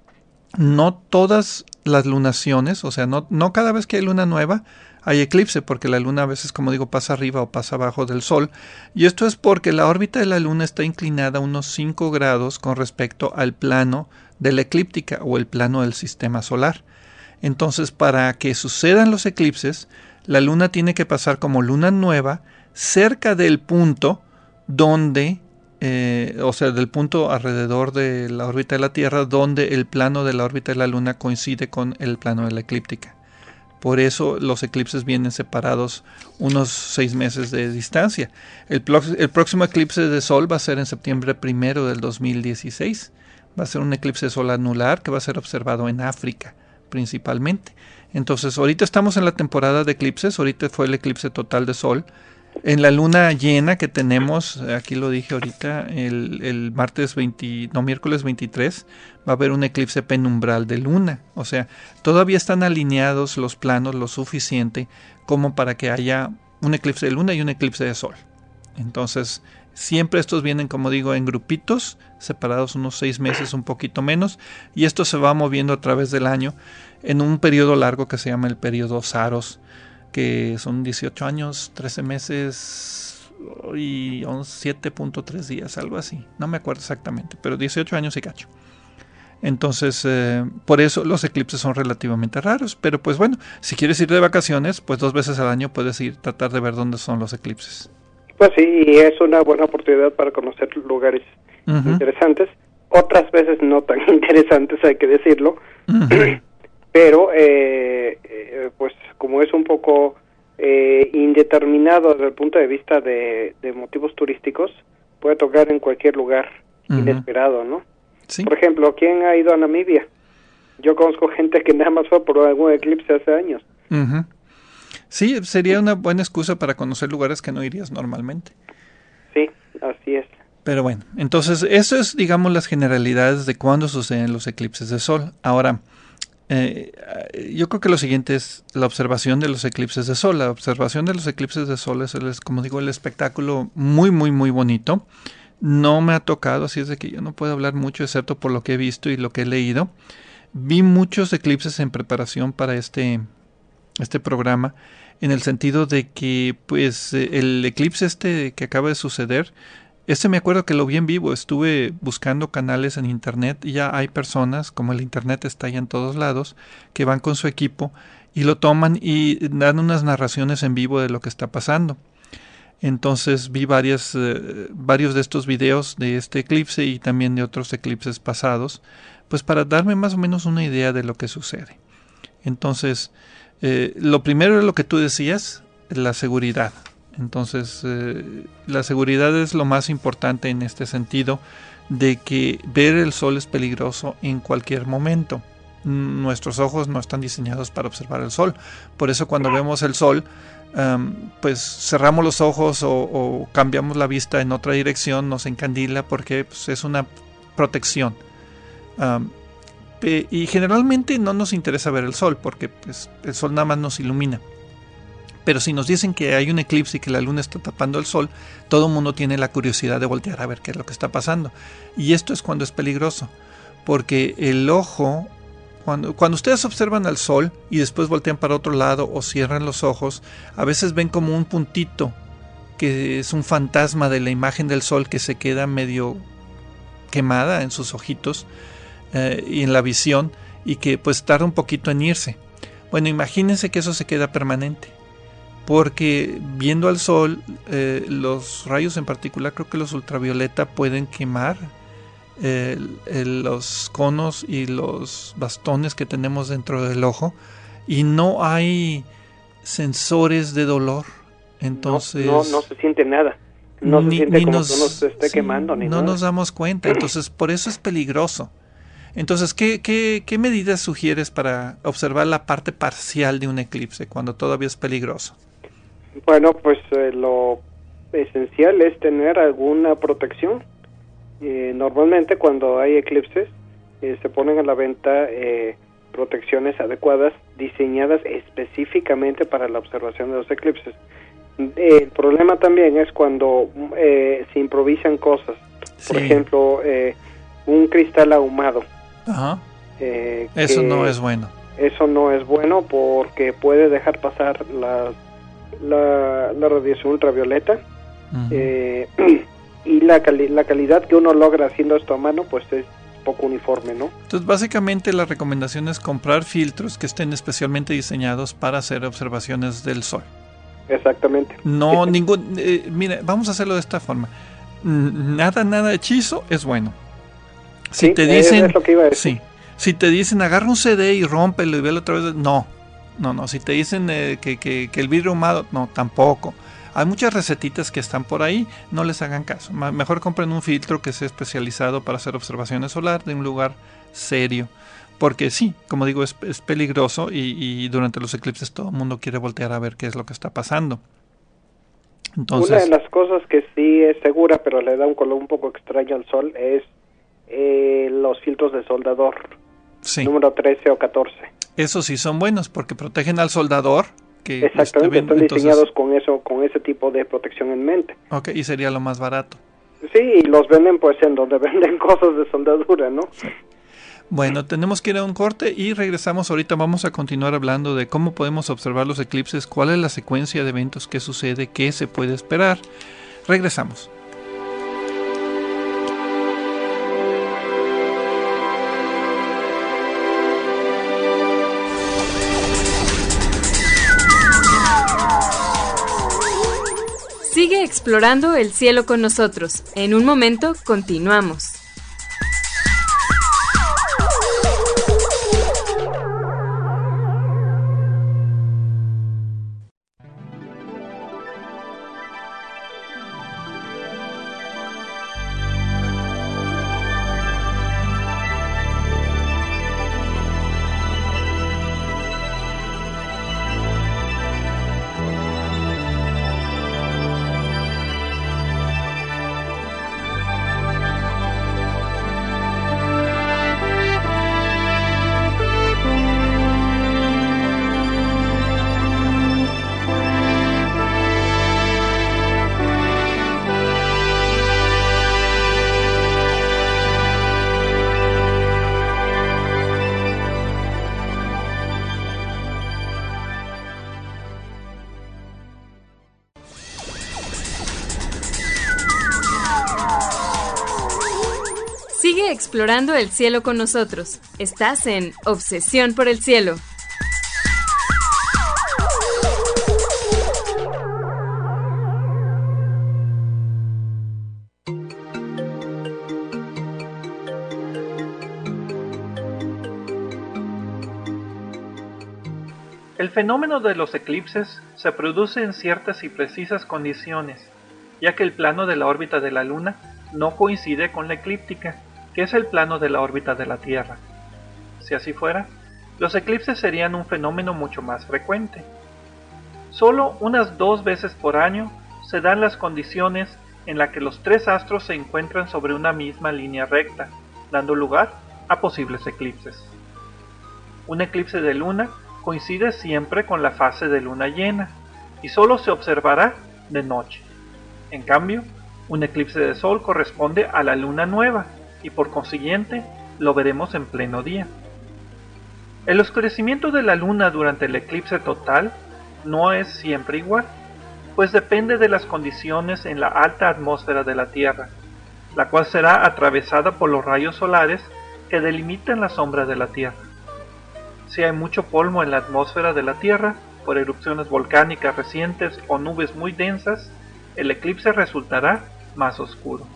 no todas las lunaciones, o sea, no, no cada vez que hay luna nueva hay eclipse, porque la luna a veces, como digo, pasa arriba o pasa abajo del sol. Y esto es porque la órbita de la luna está inclinada unos cinco grados con respecto al plano de la eclíptica o el plano del sistema solar. Entonces, para que sucedan los eclipses, la luna tiene que pasar como luna nueva cerca del punto donde, eh, o sea, del punto alrededor de la órbita de la Tierra, donde el plano de la órbita de la luna coincide con el plano de la eclíptica. Por eso los eclipses vienen separados unos seis meses de distancia. El, el próximo eclipse de sol va a ser en septiembre primero del dos mil dieciséis. Va a ser un eclipse solar anular que va a ser observado en África principalmente. Entonces, ahorita estamos en la temporada de eclipses. Ahorita fue el eclipse total de sol. En la luna llena que tenemos, aquí lo dije ahorita, el, el martes veinte, no, miércoles veintitrés, va a haber un eclipse penumbral de luna. O sea, todavía están alineados los planos lo suficiente como para que haya un eclipse de luna y un eclipse de sol. Entonces, siempre estos vienen, como digo, en grupitos, separados unos seis meses, un poquito menos, y esto se va moviendo a través del año en un periodo largo que se llama el periodo Saros, que son dieciocho años, trece meses y siete punto tres días, algo así. No me acuerdo exactamente, pero dieciocho años y cacho. Entonces, eh, por eso los eclipses son relativamente raros. Pero pues bueno, si quieres ir de vacaciones, pues dos veces al año puedes ir, tratar de ver dónde son los eclipses. Pues sí, y es una buena oportunidad para conocer lugares uh-huh. interesantes. Otras veces no tan interesantes, hay que decirlo. Uh-huh. Pero, eh, eh, pues como es un poco eh, indeterminado desde el punto de vista de, de motivos turísticos, puede tocar en cualquier lugar uh-huh. inesperado, ¿no? ¿Sí? Por ejemplo, ¿quién ha ido a Namibia? Yo conozco gente que nada más fue por algún eclipse hace años. Uh-huh. Sí, sería una buena excusa para conocer lugares que no irías normalmente. Sí, así es. Pero bueno, entonces eso es, digamos, las generalidades de cuándo suceden los eclipses de sol. Ahora, Eh, yo creo que lo siguiente es la observación de los eclipses de sol. La observación de los eclipses de sol es, el, como digo, el espectáculo muy, muy, muy bonito. No me ha tocado, así es de que yo no puedo hablar mucho, excepto por lo que he visto y lo que he leído. Vi muchos eclipses en preparación para este, este programa, en el sentido de que, pues, el eclipse este que acaba de suceder, Este me acuerdo que lo vi en vivo, estuve buscando canales en internet y ya hay personas, como el internet está ahí en todos lados, que van con su equipo y lo toman y dan unas narraciones en vivo de lo que está pasando. Entonces vi varias, eh, varios de estos videos de este eclipse y también de otros eclipses pasados, pues para darme más o menos una idea de lo que sucede. Entonces, eh, lo primero es lo que tú decías, la seguridad. Entonces, eh, la seguridad es lo más importante en este sentido, de que ver el sol es peligroso en cualquier momento. Nuestros ojos no están diseñados para observar el sol. Por eso cuando vemos el sol, um, pues cerramos los ojos o, o cambiamos la vista en otra dirección, nos encandila porque pues, es una protección. Um, y generalmente no nos interesa ver el sol porque pues, el sol nada más nos ilumina. Pero si nos dicen que hay un eclipse y que la luna está tapando el sol, todo el mundo tiene la curiosidad de voltear a ver qué es lo que está pasando. Y esto es cuando es peligroso, porque el ojo, cuando, cuando ustedes observan al sol y después voltean para otro lado o cierran los ojos, a veces ven como un puntito que es un fantasma de la imagen del sol que se queda medio quemada en sus ojitos eh, y en la visión, y que pues tarda un poquito en irse. Bueno, imagínense que eso se queda permanente, porque viendo al sol, eh, los rayos en particular, creo que los ultravioleta pueden quemar eh, el, los conos y los bastones que tenemos dentro del ojo, y no hay sensores de dolor. Entonces no, no, no se siente nada, no ni, se siente ni como nos, que uno se esté sí, quemando ni no nada. nos damos cuenta. Entonces por eso es peligroso. Entonces, ¿qué, qué, qué medidas sugieres para observar la parte parcial de un eclipse cuando todavía es peligroso? Bueno, pues eh, lo esencial es tener alguna protección. Eh, normalmente cuando hay eclipses eh, se ponen a la venta eh, protecciones adecuadas diseñadas específicamente para la observación de los eclipses. Eh, el problema también es cuando eh, se improvisan cosas. Por Sí. ejemplo, eh, un cristal ahumado. Ajá. Eh, Eso que no es bueno. Eso no es bueno porque puede dejar pasar la, la, la radiación ultravioleta. Uh-huh. eh, y la, cali la calidad que uno logra haciendo esto a mano pues es poco uniforme, ¿no? Entonces básicamente la recomendación es comprar filtros que estén especialmente diseñados para hacer observaciones del sol. Exactamente. No ningún eh, mira, vamos a hacerlo de esta forma. Nada nada hechizo es bueno. Si sí, te dicen es lo que iba a decir. sí, si te dicen agarra un C D y rómpelo y velo otra vez, no. No, no, si te dicen eh, que, que, que el vidrio ahumado, no, tampoco. Hay muchas recetitas que están por ahí, no les hagan caso. Mejor compren un filtro que sea especializado para hacer observaciones solar de un lugar serio. Porque sí, como digo, es, es peligroso y, y durante los eclipses todo el mundo quiere voltear a ver qué es lo que está pasando. Entonces, una de las cosas que sí es segura, pero le da un color un poco extraño al sol, es eh, los filtros de soldador. Sí. Número trece o catorce. Esos sí son buenos porque protegen al soldador. Que exactamente, esté, están entonces, diseñados con eso, con ese tipo de protección en mente. Ok, y sería lo más barato. Sí, y los venden pues en donde venden cosas de soldadura, ¿no? Sí. Bueno, tenemos que ir a un corte y regresamos. Ahorita vamos a continuar hablando de cómo podemos observar los eclipses, cuál es la secuencia de eventos que sucede, qué se puede esperar. Regresamos. Sigue explorando el cielo con nosotros. En un momento continuamos. Sigue explorando el cielo con nosotros. Estás en Obsesión por el Cielo. El fenómeno de los eclipses se produce en ciertas y precisas condiciones, ya que el plano de la órbita de la Luna no coincide con la eclíptica, que es el plano de la órbita de la Tierra. Si así fuera, los eclipses serían un fenómeno mucho más frecuente. Solo unas dos veces por año se dan las condiciones en las que los tres astros se encuentran sobre una misma línea recta, dando lugar a posibles eclipses. Un eclipse de luna coincide siempre con la fase de luna llena y solo se observará de noche. En cambio, un eclipse de sol corresponde a la luna nueva y por consiguiente lo veremos en pleno día. El oscurecimiento de la luna durante el eclipse total no es siempre igual. pues depende de las condiciones en la alta atmósfera de la Tierra, la cual será atravesada por los rayos solares que delimitan la sombra de la Tierra. Si hay mucho polvo en la atmósfera de la Tierra, por erupciones volcánicas recientes o nubes muy densas, el eclipse resultará más oscuro.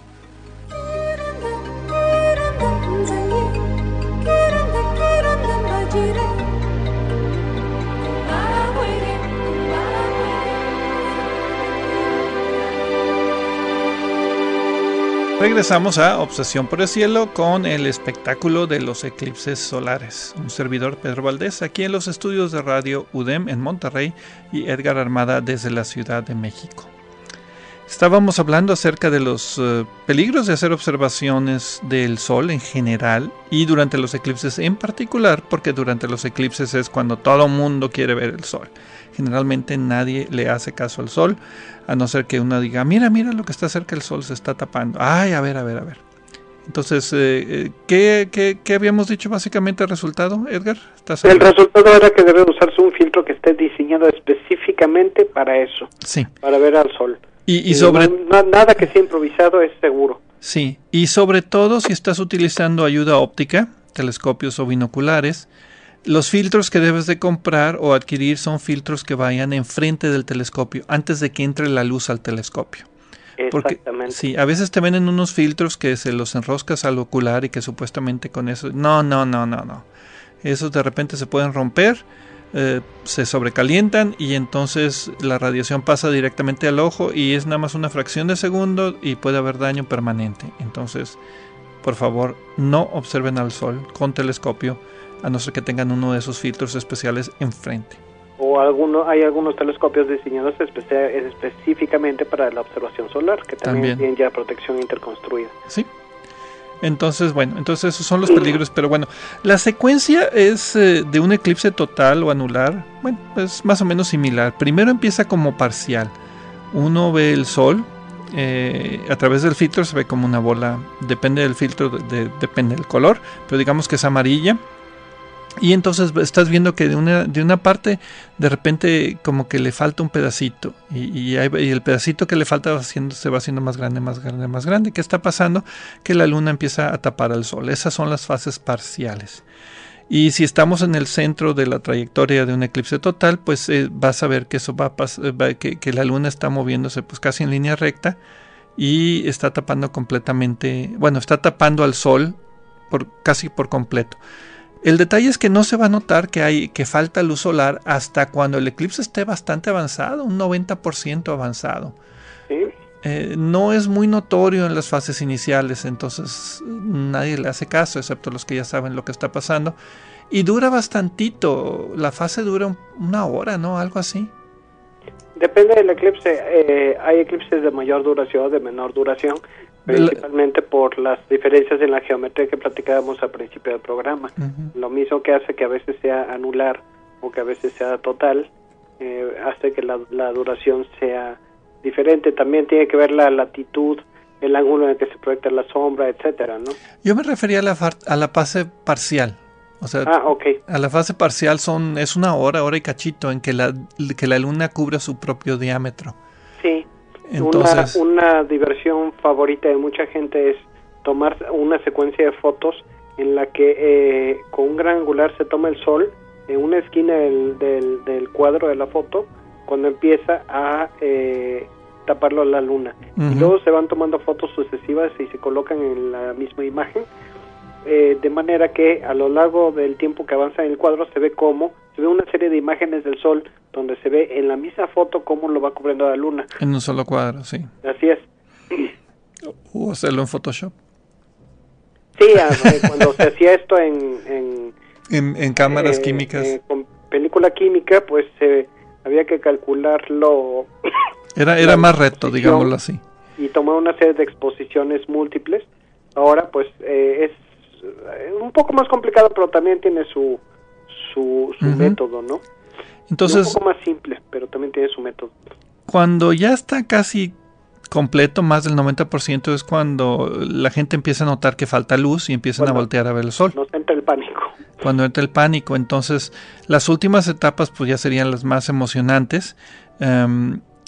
Regresamos a Obsesión por el Cielo con el espectáculo de los eclipses solares. Un servidor, Pedro Valdés, aquí en los estudios de Radio U D E M en Monterrey y Edgar Armada desde la Ciudad de México. Estábamos hablando acerca de los uh, peligros de hacer observaciones del Sol en general y durante los eclipses en particular, porque durante los eclipses es cuando todo el mundo quiere ver el Sol. Generalmente nadie le hace caso al Sol, a no ser que uno diga, mira, mira lo que está cerca del Sol, se está tapando. Ay, a ver, a ver, a ver. Entonces, eh, ¿qué, qué, ¿qué habíamos dicho básicamente el resultado, Edgar? ¿Estás el resultado era que debe usarse un filtro que esté diseñado específicamente para eso, sí, para ver al Sol. Y, y sobre no, no, nada que sea improvisado es seguro. Sí, y sobre todo si estás utilizando ayuda óptica, telescopios o binoculares, los filtros que debes de comprar o adquirir son filtros que vayan enfrente del telescopio, antes de que entre la luz al telescopio. Porque, exactamente. Sí, a veces te venden unos filtros que se los enroscas al ocular y que supuestamente con eso... No, no, no, no, no. Esos de repente se pueden romper, eh, se sobrecalientan y entonces la radiación pasa directamente al ojo y es nada más una fracción de segundo y puede haber daño permanente. Entonces, por favor, no observen al Sol con telescopio, a no ser que tengan uno de esos filtros especiales enfrente. O alguno, hay algunos telescopios diseñados espe- específicamente para la observación solar, que también, también tienen ya protección interconstruida. Sí. Entonces, bueno, entonces esos son los peligros, pero bueno, la secuencia es eh, de un eclipse total o anular, bueno, es más o menos similar. Primero empieza como parcial. Uno ve el Sol, eh, a través del filtro se ve como una bola, depende del filtro, de, de, depende del color, pero digamos que es amarilla. Y entonces estás viendo que de una, de una parte de repente como que le falta un pedacito y, y, hay, y el pedacito que le falta va haciendo, se va haciendo más grande, más grande, más grande. ¿Qué está pasando? Que la luna empieza a tapar al Sol. Esas son las fases parciales. Y si estamos en el centro de la trayectoria de un eclipse total, pues eh, vas a ver que eso va a pasar, va, que, que la luna está moviéndose pues casi en línea recta y está tapando completamente, bueno, está tapando al Sol por, casi por completo. El detalle es que no se va a notar que hay que falta luz solar hasta cuando el eclipse esté bastante avanzado, un noventa por ciento avanzado. ¿Sí? Eh, no es muy notorio en las fases iniciales, entonces nadie le hace caso, excepto los que ya saben lo que está pasando. Y dura bastantito, la fase dura una hora, ¿no? Algo así. Depende del eclipse, eh, hay eclipses de mayor duración, de menor duración, principalmente por las diferencias en la geometría que platicábamos al principio del programa. Uh-huh. Lo mismo que hace que a veces sea anular o que a veces sea total, eh, hace que la, la duración sea diferente. También tiene que ver la latitud, el ángulo en el que se proyecta la sombra, etcétera, ¿no? Yo me refería a la, far- a la fase parcial. O sea, ah, okay. A la fase parcial son es una hora, hora y cachito en que la, que la luna cubre su propio diámetro. Sí. Entonces, una, una diversión favorita de mucha gente es tomar una secuencia de fotos en la que eh, con un gran angular se toma el Sol en una esquina del, del, del cuadro de la foto cuando empieza a eh, taparlo a la luna. Uh-huh. Y luego se van tomando fotos sucesivas y se colocan en la misma imagen, eh, de manera que a lo largo del tiempo que avanza en el cuadro se ve cómo, se ve una serie de imágenes del Sol donde se ve en la misma foto cómo lo va cubriendo la luna. En un solo cuadro, sí. Así es. O hacerlo en Photoshop. Sí, cuando se hacía esto en... En, en, en cámaras eh, químicas. Eh, con película química, pues eh, había que calcularlo... Era, era más reto, digámoslo así. Y tomar una serie de exposiciones múltiples. Ahora, pues, eh, es un poco más complicado, pero también tiene su, su, su uh-huh. método, ¿no? Entonces, un poco más simple, pero también tiene su método. Cuando ya está casi completo, más del noventa por ciento, es cuando la gente empieza a notar que falta luz y empiezan cuando a voltear a ver el Sol. Nos entra el pánico. Cuando entra el pánico, entonces las últimas etapas pues ya serían las más emocionantes. Um,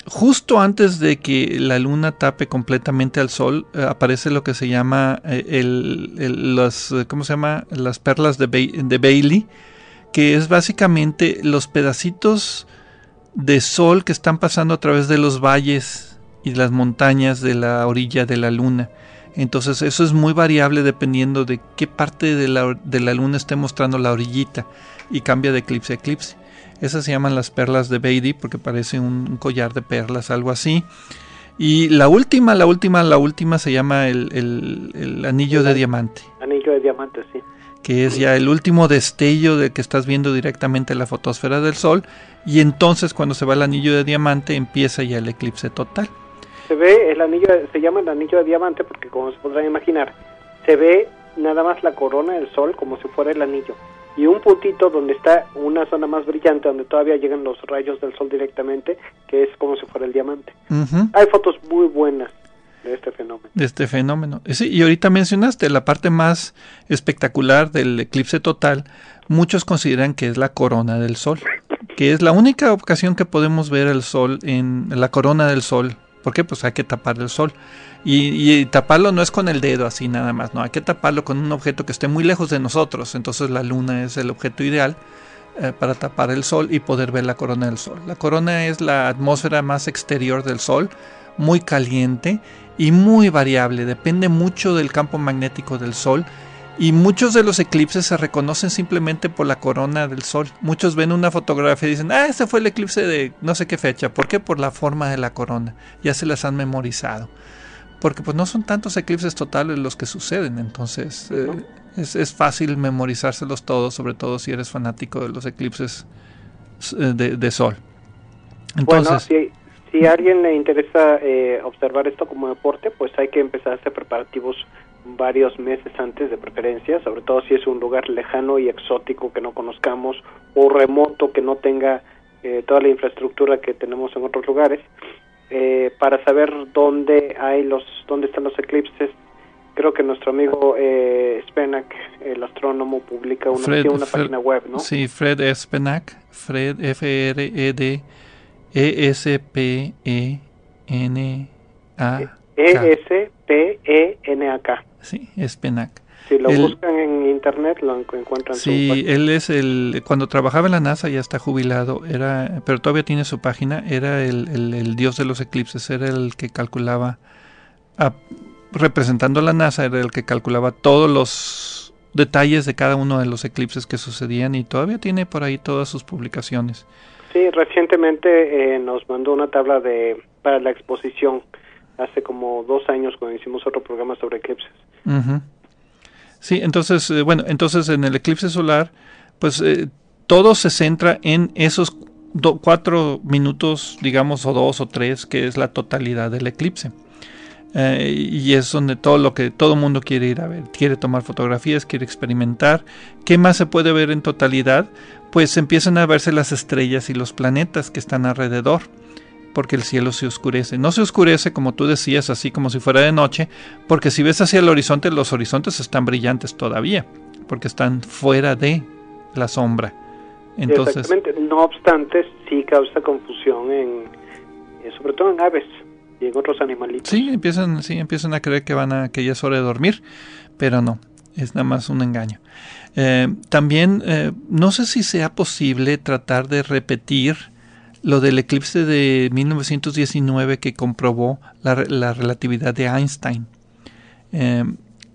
justo antes de que la luna tape completamente al sol, eh, aparece lo que se llama eh, el, el, las, ¿cómo se llama? Las perlas de, ba- de Bailey, que es básicamente los pedacitos de sol que están pasando a través de los valles y las montañas de la orilla de la luna. Entonces eso es muy variable dependiendo de qué parte de la, de la luna esté mostrando la orillita, y cambia de eclipse a eclipse. Esas se llaman las perlas de Bailey porque parece un, un collar de perlas, algo así. Y la última, la última, la última se llama el, el, el anillo el de diamante. Anillo de diamante, sí. Que es ya el último destello de que estás viendo directamente la fotosfera del Sol, y entonces cuando se va el anillo de diamante empieza ya el eclipse total. Se ve el anillo, se llama el anillo de diamante porque, como se podrán imaginar, se ve nada más la corona del Sol como si fuera el anillo, y un puntito donde está una zona más brillante donde todavía llegan los rayos del Sol directamente, que es como si fuera el diamante. Uh-huh. Hay fotos muy buenas de este fenómeno. De este fenómeno. Sí, y ahorita mencionaste la parte más espectacular del eclipse total. Muchos consideran que es la corona del Sol, que es la única ocasión que podemos ver el Sol en la corona del Sol. ¿Por qué? Pues hay que tapar el Sol. Y, y taparlo no es con el dedo así nada más, no, hay que taparlo con un objeto que esté muy lejos de nosotros. Entonces la luna es el objeto ideal eh, para tapar el Sol y poder ver la corona del Sol. La corona es la atmósfera más exterior del Sol, muy caliente y muy variable, depende mucho del campo magnético del Sol, y muchos de los eclipses se reconocen simplemente por la corona del Sol. Muchos ven una fotografía y dicen, ah, ese fue el eclipse de no sé qué fecha. ¿Por qué? Por la forma de la corona, ya se las han memorizado, porque pues no son tantos eclipses totales los que suceden, entonces eh, ¿no? es, es fácil memorizárselos todos, sobre todo si eres fanático de los eclipses de, de Sol. Entonces, bueno, si Si a alguien le interesa eh, observar esto como deporte, pues hay que empezar a hacer preparativos varios meses antes, de preferencia, sobre todo si es un lugar lejano y exótico que no conozcamos, o remoto que no tenga eh, toda la infraestructura que tenemos en otros lugares, eh, para saber dónde hay los, dónde están los eclipses. Creo que nuestro amigo eh, Spenak, el astrónomo, publica una, Fred, una Fred, página web, ¿no? Sí, Fred Spenak, Fred, F R E D E S P E N A K. E S P E N A K. Sí, Spenak. Si lo él, buscan en internet lo encuentran. Sí, su él es el, cuando trabajaba en la NASA, ya está jubilado, era, pero todavía tiene su página, era el, el, el dios de los eclipses, era el que calculaba, a, representando a la NASA, era el que calculaba todos los detalles de cada uno de los eclipses que sucedían, y todavía tiene por ahí todas sus publicaciones. Sí, recientemente eh, nos mandó una tabla de para la exposición, hace como dos años cuando hicimos otro programa sobre eclipses. Uh-huh. Sí, entonces, eh, bueno, entonces en el eclipse solar, pues eh, todo se centra en esos do, cuatro minutos, digamos, o dos o tres, que es la totalidad del eclipse. Eh, y es donde todo lo que todo mundo quiere ir a ver, quiere tomar fotografías, quiere experimentar. ¿Qué más se puede ver en totalidad? Pues empiezan a verse las estrellas y los planetas que están alrededor, porque el cielo se oscurece. No se oscurece, como tú decías, así como si fuera de noche, porque si ves hacia el horizonte, los horizontes están brillantes todavía, porque están fuera de la sombra. Entonces, exactamente. No obstante, sí causa confusión, en, sobre todo en aves y en otros animalitos. Sí, empiezan, sí, empiezan a creer que van a que ya es hora de dormir, pero no, es nada más un engaño. Eh, también, eh, no sé si sea posible tratar de repetir lo del eclipse de mil novecientos diecinueve que comprobó la, la relatividad de Einstein. Eh,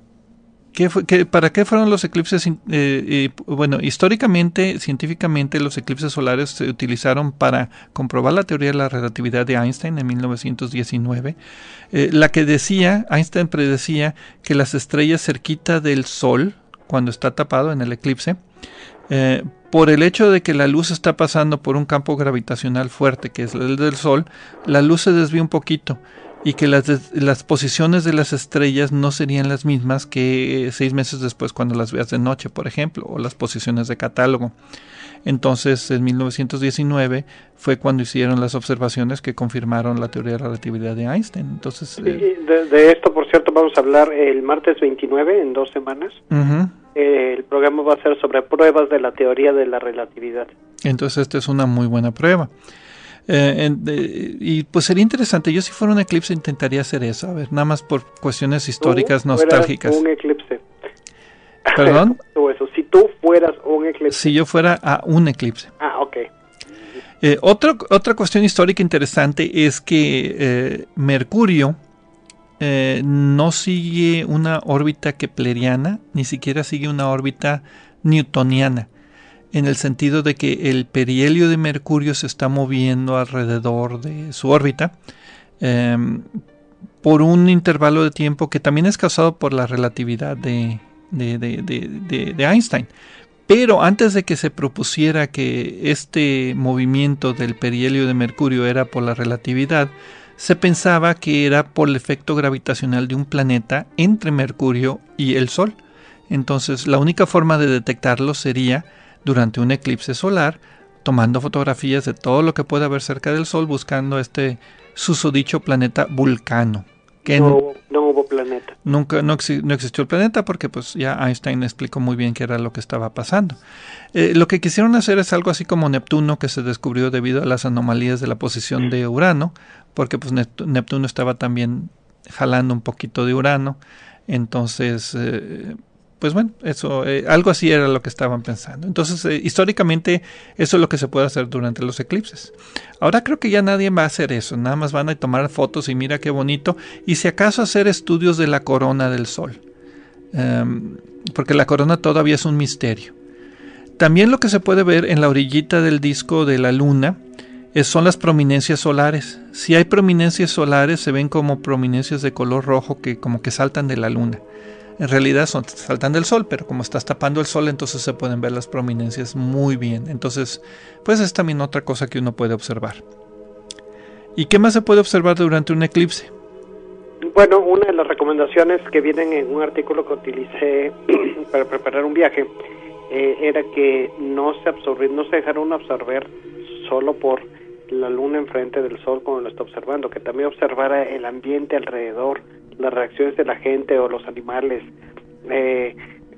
¿qué fue, qué, ¿Para qué fueron los eclipses? Eh, eh, bueno, históricamente, científicamente, los eclipses solares se utilizaron para comprobar la teoría de la relatividad de Einstein en mil novecientos diecinueve. Eh, la que decía, Einstein predecía que las estrellas cerquita del Sol, cuando está tapado en el eclipse, eh, por el hecho de que la luz está pasando por un campo gravitacional fuerte, que es el del Sol, la luz se desvía un poquito, y que las, las posiciones de las estrellas no serían las mismas que seis meses después cuando las veas de noche, por ejemplo, o las posiciones de catálogo. Entonces, en mil novecientos diecinueve fue cuando hicieron las observaciones que confirmaron la teoría de la relatividad de Einstein. Entonces, eh, de, de esto, por cierto, vamos a hablar el martes veintinueve, en dos semanas. Uh-huh. Eh, el programa va a ser sobre pruebas de la teoría de la relatividad. Entonces, esta es una muy buena prueba. Eh, en, eh, y pues sería interesante. Yo si fuera un eclipse intentaría hacer eso. A ver, nada más por cuestiones históricas ¿Tú nostálgicas. Un eclipse. ¿Perdón? Eso. Si tú fueras un eclipse. Si yo fuera a un eclipse. Ah, ok. Eh, otro, otra cuestión histórica interesante es que eh, Mercurio eh, no sigue una órbita kepleriana, ni siquiera sigue una órbita newtoniana, en el sentido de que el perihelio de Mercurio se está moviendo alrededor de su órbita eh, por un intervalo de tiempo que también es causado por la relatividad de, de, de, de, de, de Einstein. Pero antes de que se propusiera que este movimiento del perihelio de Mercurio era por la relatividad, se pensaba que era por el efecto gravitacional de un planeta entre Mercurio y el Sol. Entonces, la única forma de detectarlo sería durante un eclipse solar, tomando fotografías de todo lo que pueda haber cerca del Sol, buscando este susodicho planeta Vulcano. Que no, hubo, no hubo planeta. Nunca, no, no existió el planeta porque pues ya Einstein explicó muy bien qué era lo que estaba pasando. Eh, lo que quisieron hacer es algo así como Neptuno, que se descubrió debido a las anomalías de la posición de Urano, porque pues Neptuno estaba también jalando un poquito de Urano. Entonces, eh, pues bueno, eso, eh, algo así era lo que estaban pensando. Entonces, eh, históricamente, eso es lo que se puede hacer durante los eclipses. Ahora creo que ya nadie va a hacer eso, nada más van a tomar fotos y mira qué bonito, y si acaso hacer estudios de la corona del Sol, um, porque la corona todavía es un misterio. También lo que se puede ver en la orillita del disco de la Luna es, son las prominencias solares. Si hay prominencias solares, se ven como prominencias de color rojo que como que saltan de la Luna. En realidad son, saltan del Sol, pero como estás tapando el Sol, entonces se pueden ver las prominencias muy bien. Entonces, pues es también otra cosa que uno puede observar. ¿Y qué más se puede observar durante un eclipse? Bueno, una de las recomendaciones que vienen en un artículo que utilicé para preparar un viaje eh, era que no se absorbe, no se dejaron absorber solo por la luna enfrente del Sol cuando lo está observando, que también observara el ambiente alrededor, las reacciones de la gente o los animales. Eh,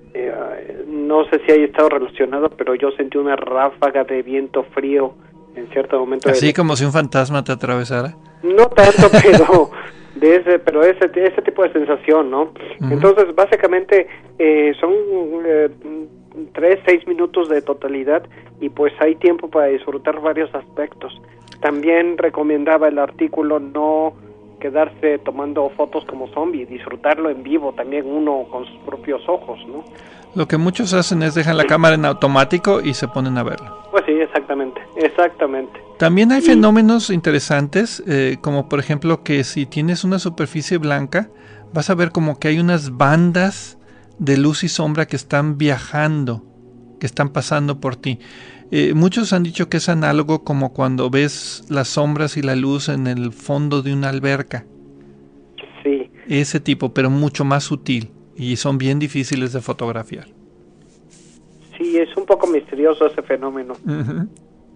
eh, no sé si haya estado relacionado, pero yo sentí una ráfaga de viento frío en cierto momento. Así de... como si un fantasma te atravesara. No tanto, pero de ese, pero ese, ese tipo de sensación, ¿no? Uh-huh. Entonces, básicamente eh, son eh, tres, seis minutos de totalidad y pues hay tiempo para disfrutar varios aspectos. También recomendaba el artículo no quedarse tomando fotos como zombie, disfrutarlo en vivo también uno con sus propios ojos, ¿no? Lo que muchos hacen es dejan la cámara en automático y se ponen a verlo. Pues sí, exactamente, exactamente. También hay fenómenos interesantes, eh, como por ejemplo que si tienes una superficie blanca, vas a ver como que hay unas bandas de luz y sombra que están viajando, que están pasando por ti. Eh, muchos han dicho que es análogo como cuando ves las sombras y la luz en el fondo de una alberca. Sí. Ese tipo, pero mucho más sutil y son bien difíciles de fotografiar. Sí, es un poco misterioso ese fenómeno. Uh-huh.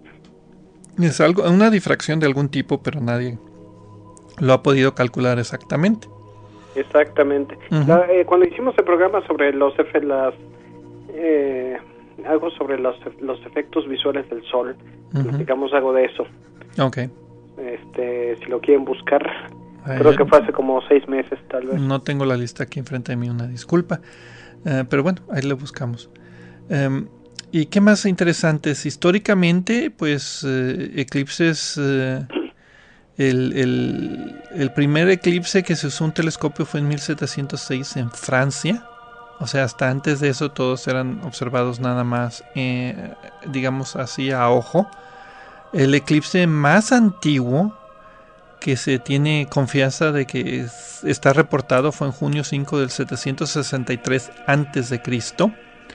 Es algo, una difracción de algún tipo, pero nadie lo ha podido calcular exactamente. Exactamente. Uh-huh. La, eh, cuando hicimos el programa sobre los F, las eh, algo sobre los, los efectos visuales del Sol, uh-huh. platicamos algo de eso. Okay. Este, si lo quieren buscar, Ay, creo que fue hace como seis meses, tal vez. No tengo la lista aquí enfrente de mí, una disculpa, uh, pero bueno, ahí lo buscamos. Um, ¿Y qué más interesantes? Históricamente, pues, eh, eclipses... Eh, el, el, el primer eclipse que se usó un telescopio fue en mil setecientos seis en Francia. O sea, hasta antes de eso todos eran observados nada más, eh, digamos así, a ojo. El eclipse más antiguo que se tiene confianza de que es, está reportado fue en junio cinco del setecientos sesenta y tres antes de Cristo.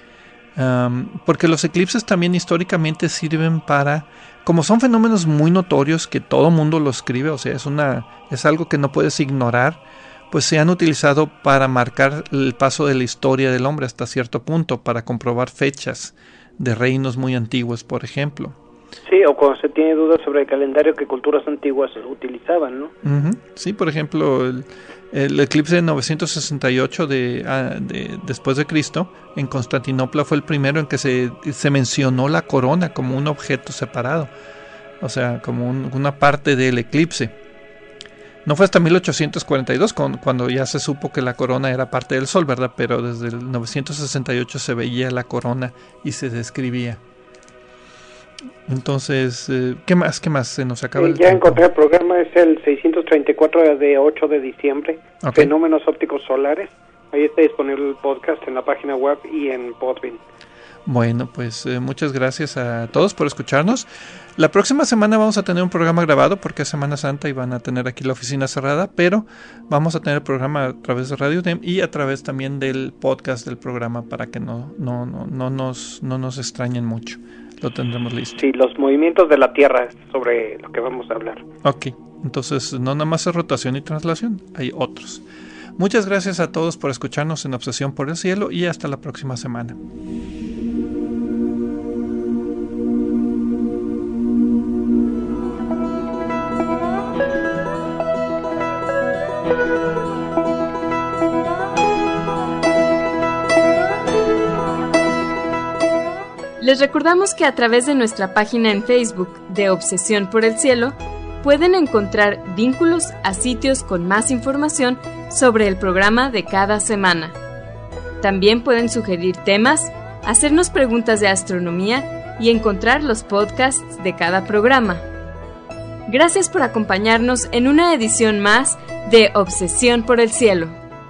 Um, porque los eclipses también históricamente sirven para, como son fenómenos muy notorios que todo mundo lo escribe, o sea, es una es algo que no puedes ignorar, pues se han utilizado para marcar el paso de la historia del hombre hasta cierto punto, para comprobar fechas de reinos muy antiguos, por ejemplo. Sí, o cuando se tiene dudas sobre el calendario que culturas antiguas utilizaban, ¿no? Uh-huh. Sí, por ejemplo, el, el eclipse de novecientos sesenta y ocho de, de, después de Cristo en Constantinopla fue el primero en que se, se mencionó la corona como un objeto separado. o sea, como un, una parte del eclipse. No fue hasta mil ochocientos cuarenta y dos con, cuando ya se supo que la corona era parte del Sol, ¿verdad? Pero desde el mil novecientos sesenta y ocho se veía la corona y se describía. Entonces, eh, ¿qué más? ¿Qué más? Se nos acaba eh, el Ya tiempo. encontré el programa, es el seiscientos treinta y cuatro de ocho de diciembre, Okay. Fenómenos ópticos solares. Ahí está disponible el podcast en la página web y en Podbean. Bueno, pues eh, muchas gracias a todos por escucharnos. La próxima semana vamos a tener un programa grabado porque es Semana Santa y van a tener aquí la oficina cerrada, pero vamos a tener el programa a través de Radio U D E M y a través también del podcast del programa para que no, no, no, no, nos, no nos extrañen mucho. Lo tendremos listo. Sí, los movimientos de la Tierra, sobre lo que vamos a hablar. Ok, entonces no nada más es rotación y traslación, hay otros. Muchas gracias a todos por escucharnos en Obsesión por el Cielo y hasta la próxima semana. Les recordamos que a través de nuestra página en Facebook de Obsesión por el Cielo pueden encontrar vínculos a sitios con más información sobre el programa de cada semana. También pueden sugerir temas, hacernos preguntas de astronomía y encontrar los podcasts de cada programa. Gracias por acompañarnos en una edición más de Obsesión por el Cielo.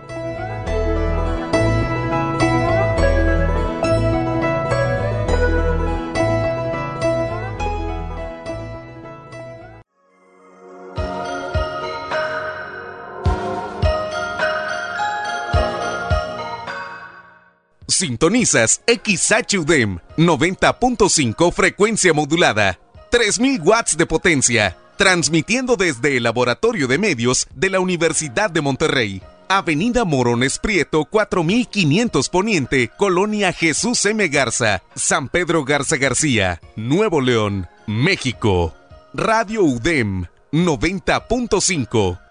Sintonizas X H U D E M noventa punto cinco frecuencia modulada, tres mil watts de potencia, transmitiendo desde el Laboratorio de Medios de la Universidad de Monterrey. Avenida Morones Prieto cuatro mil quinientos Poniente, Colonia Jesús M. Garza, San Pedro Garza García, Nuevo León, México. Radio U D E M noventa punto cinco.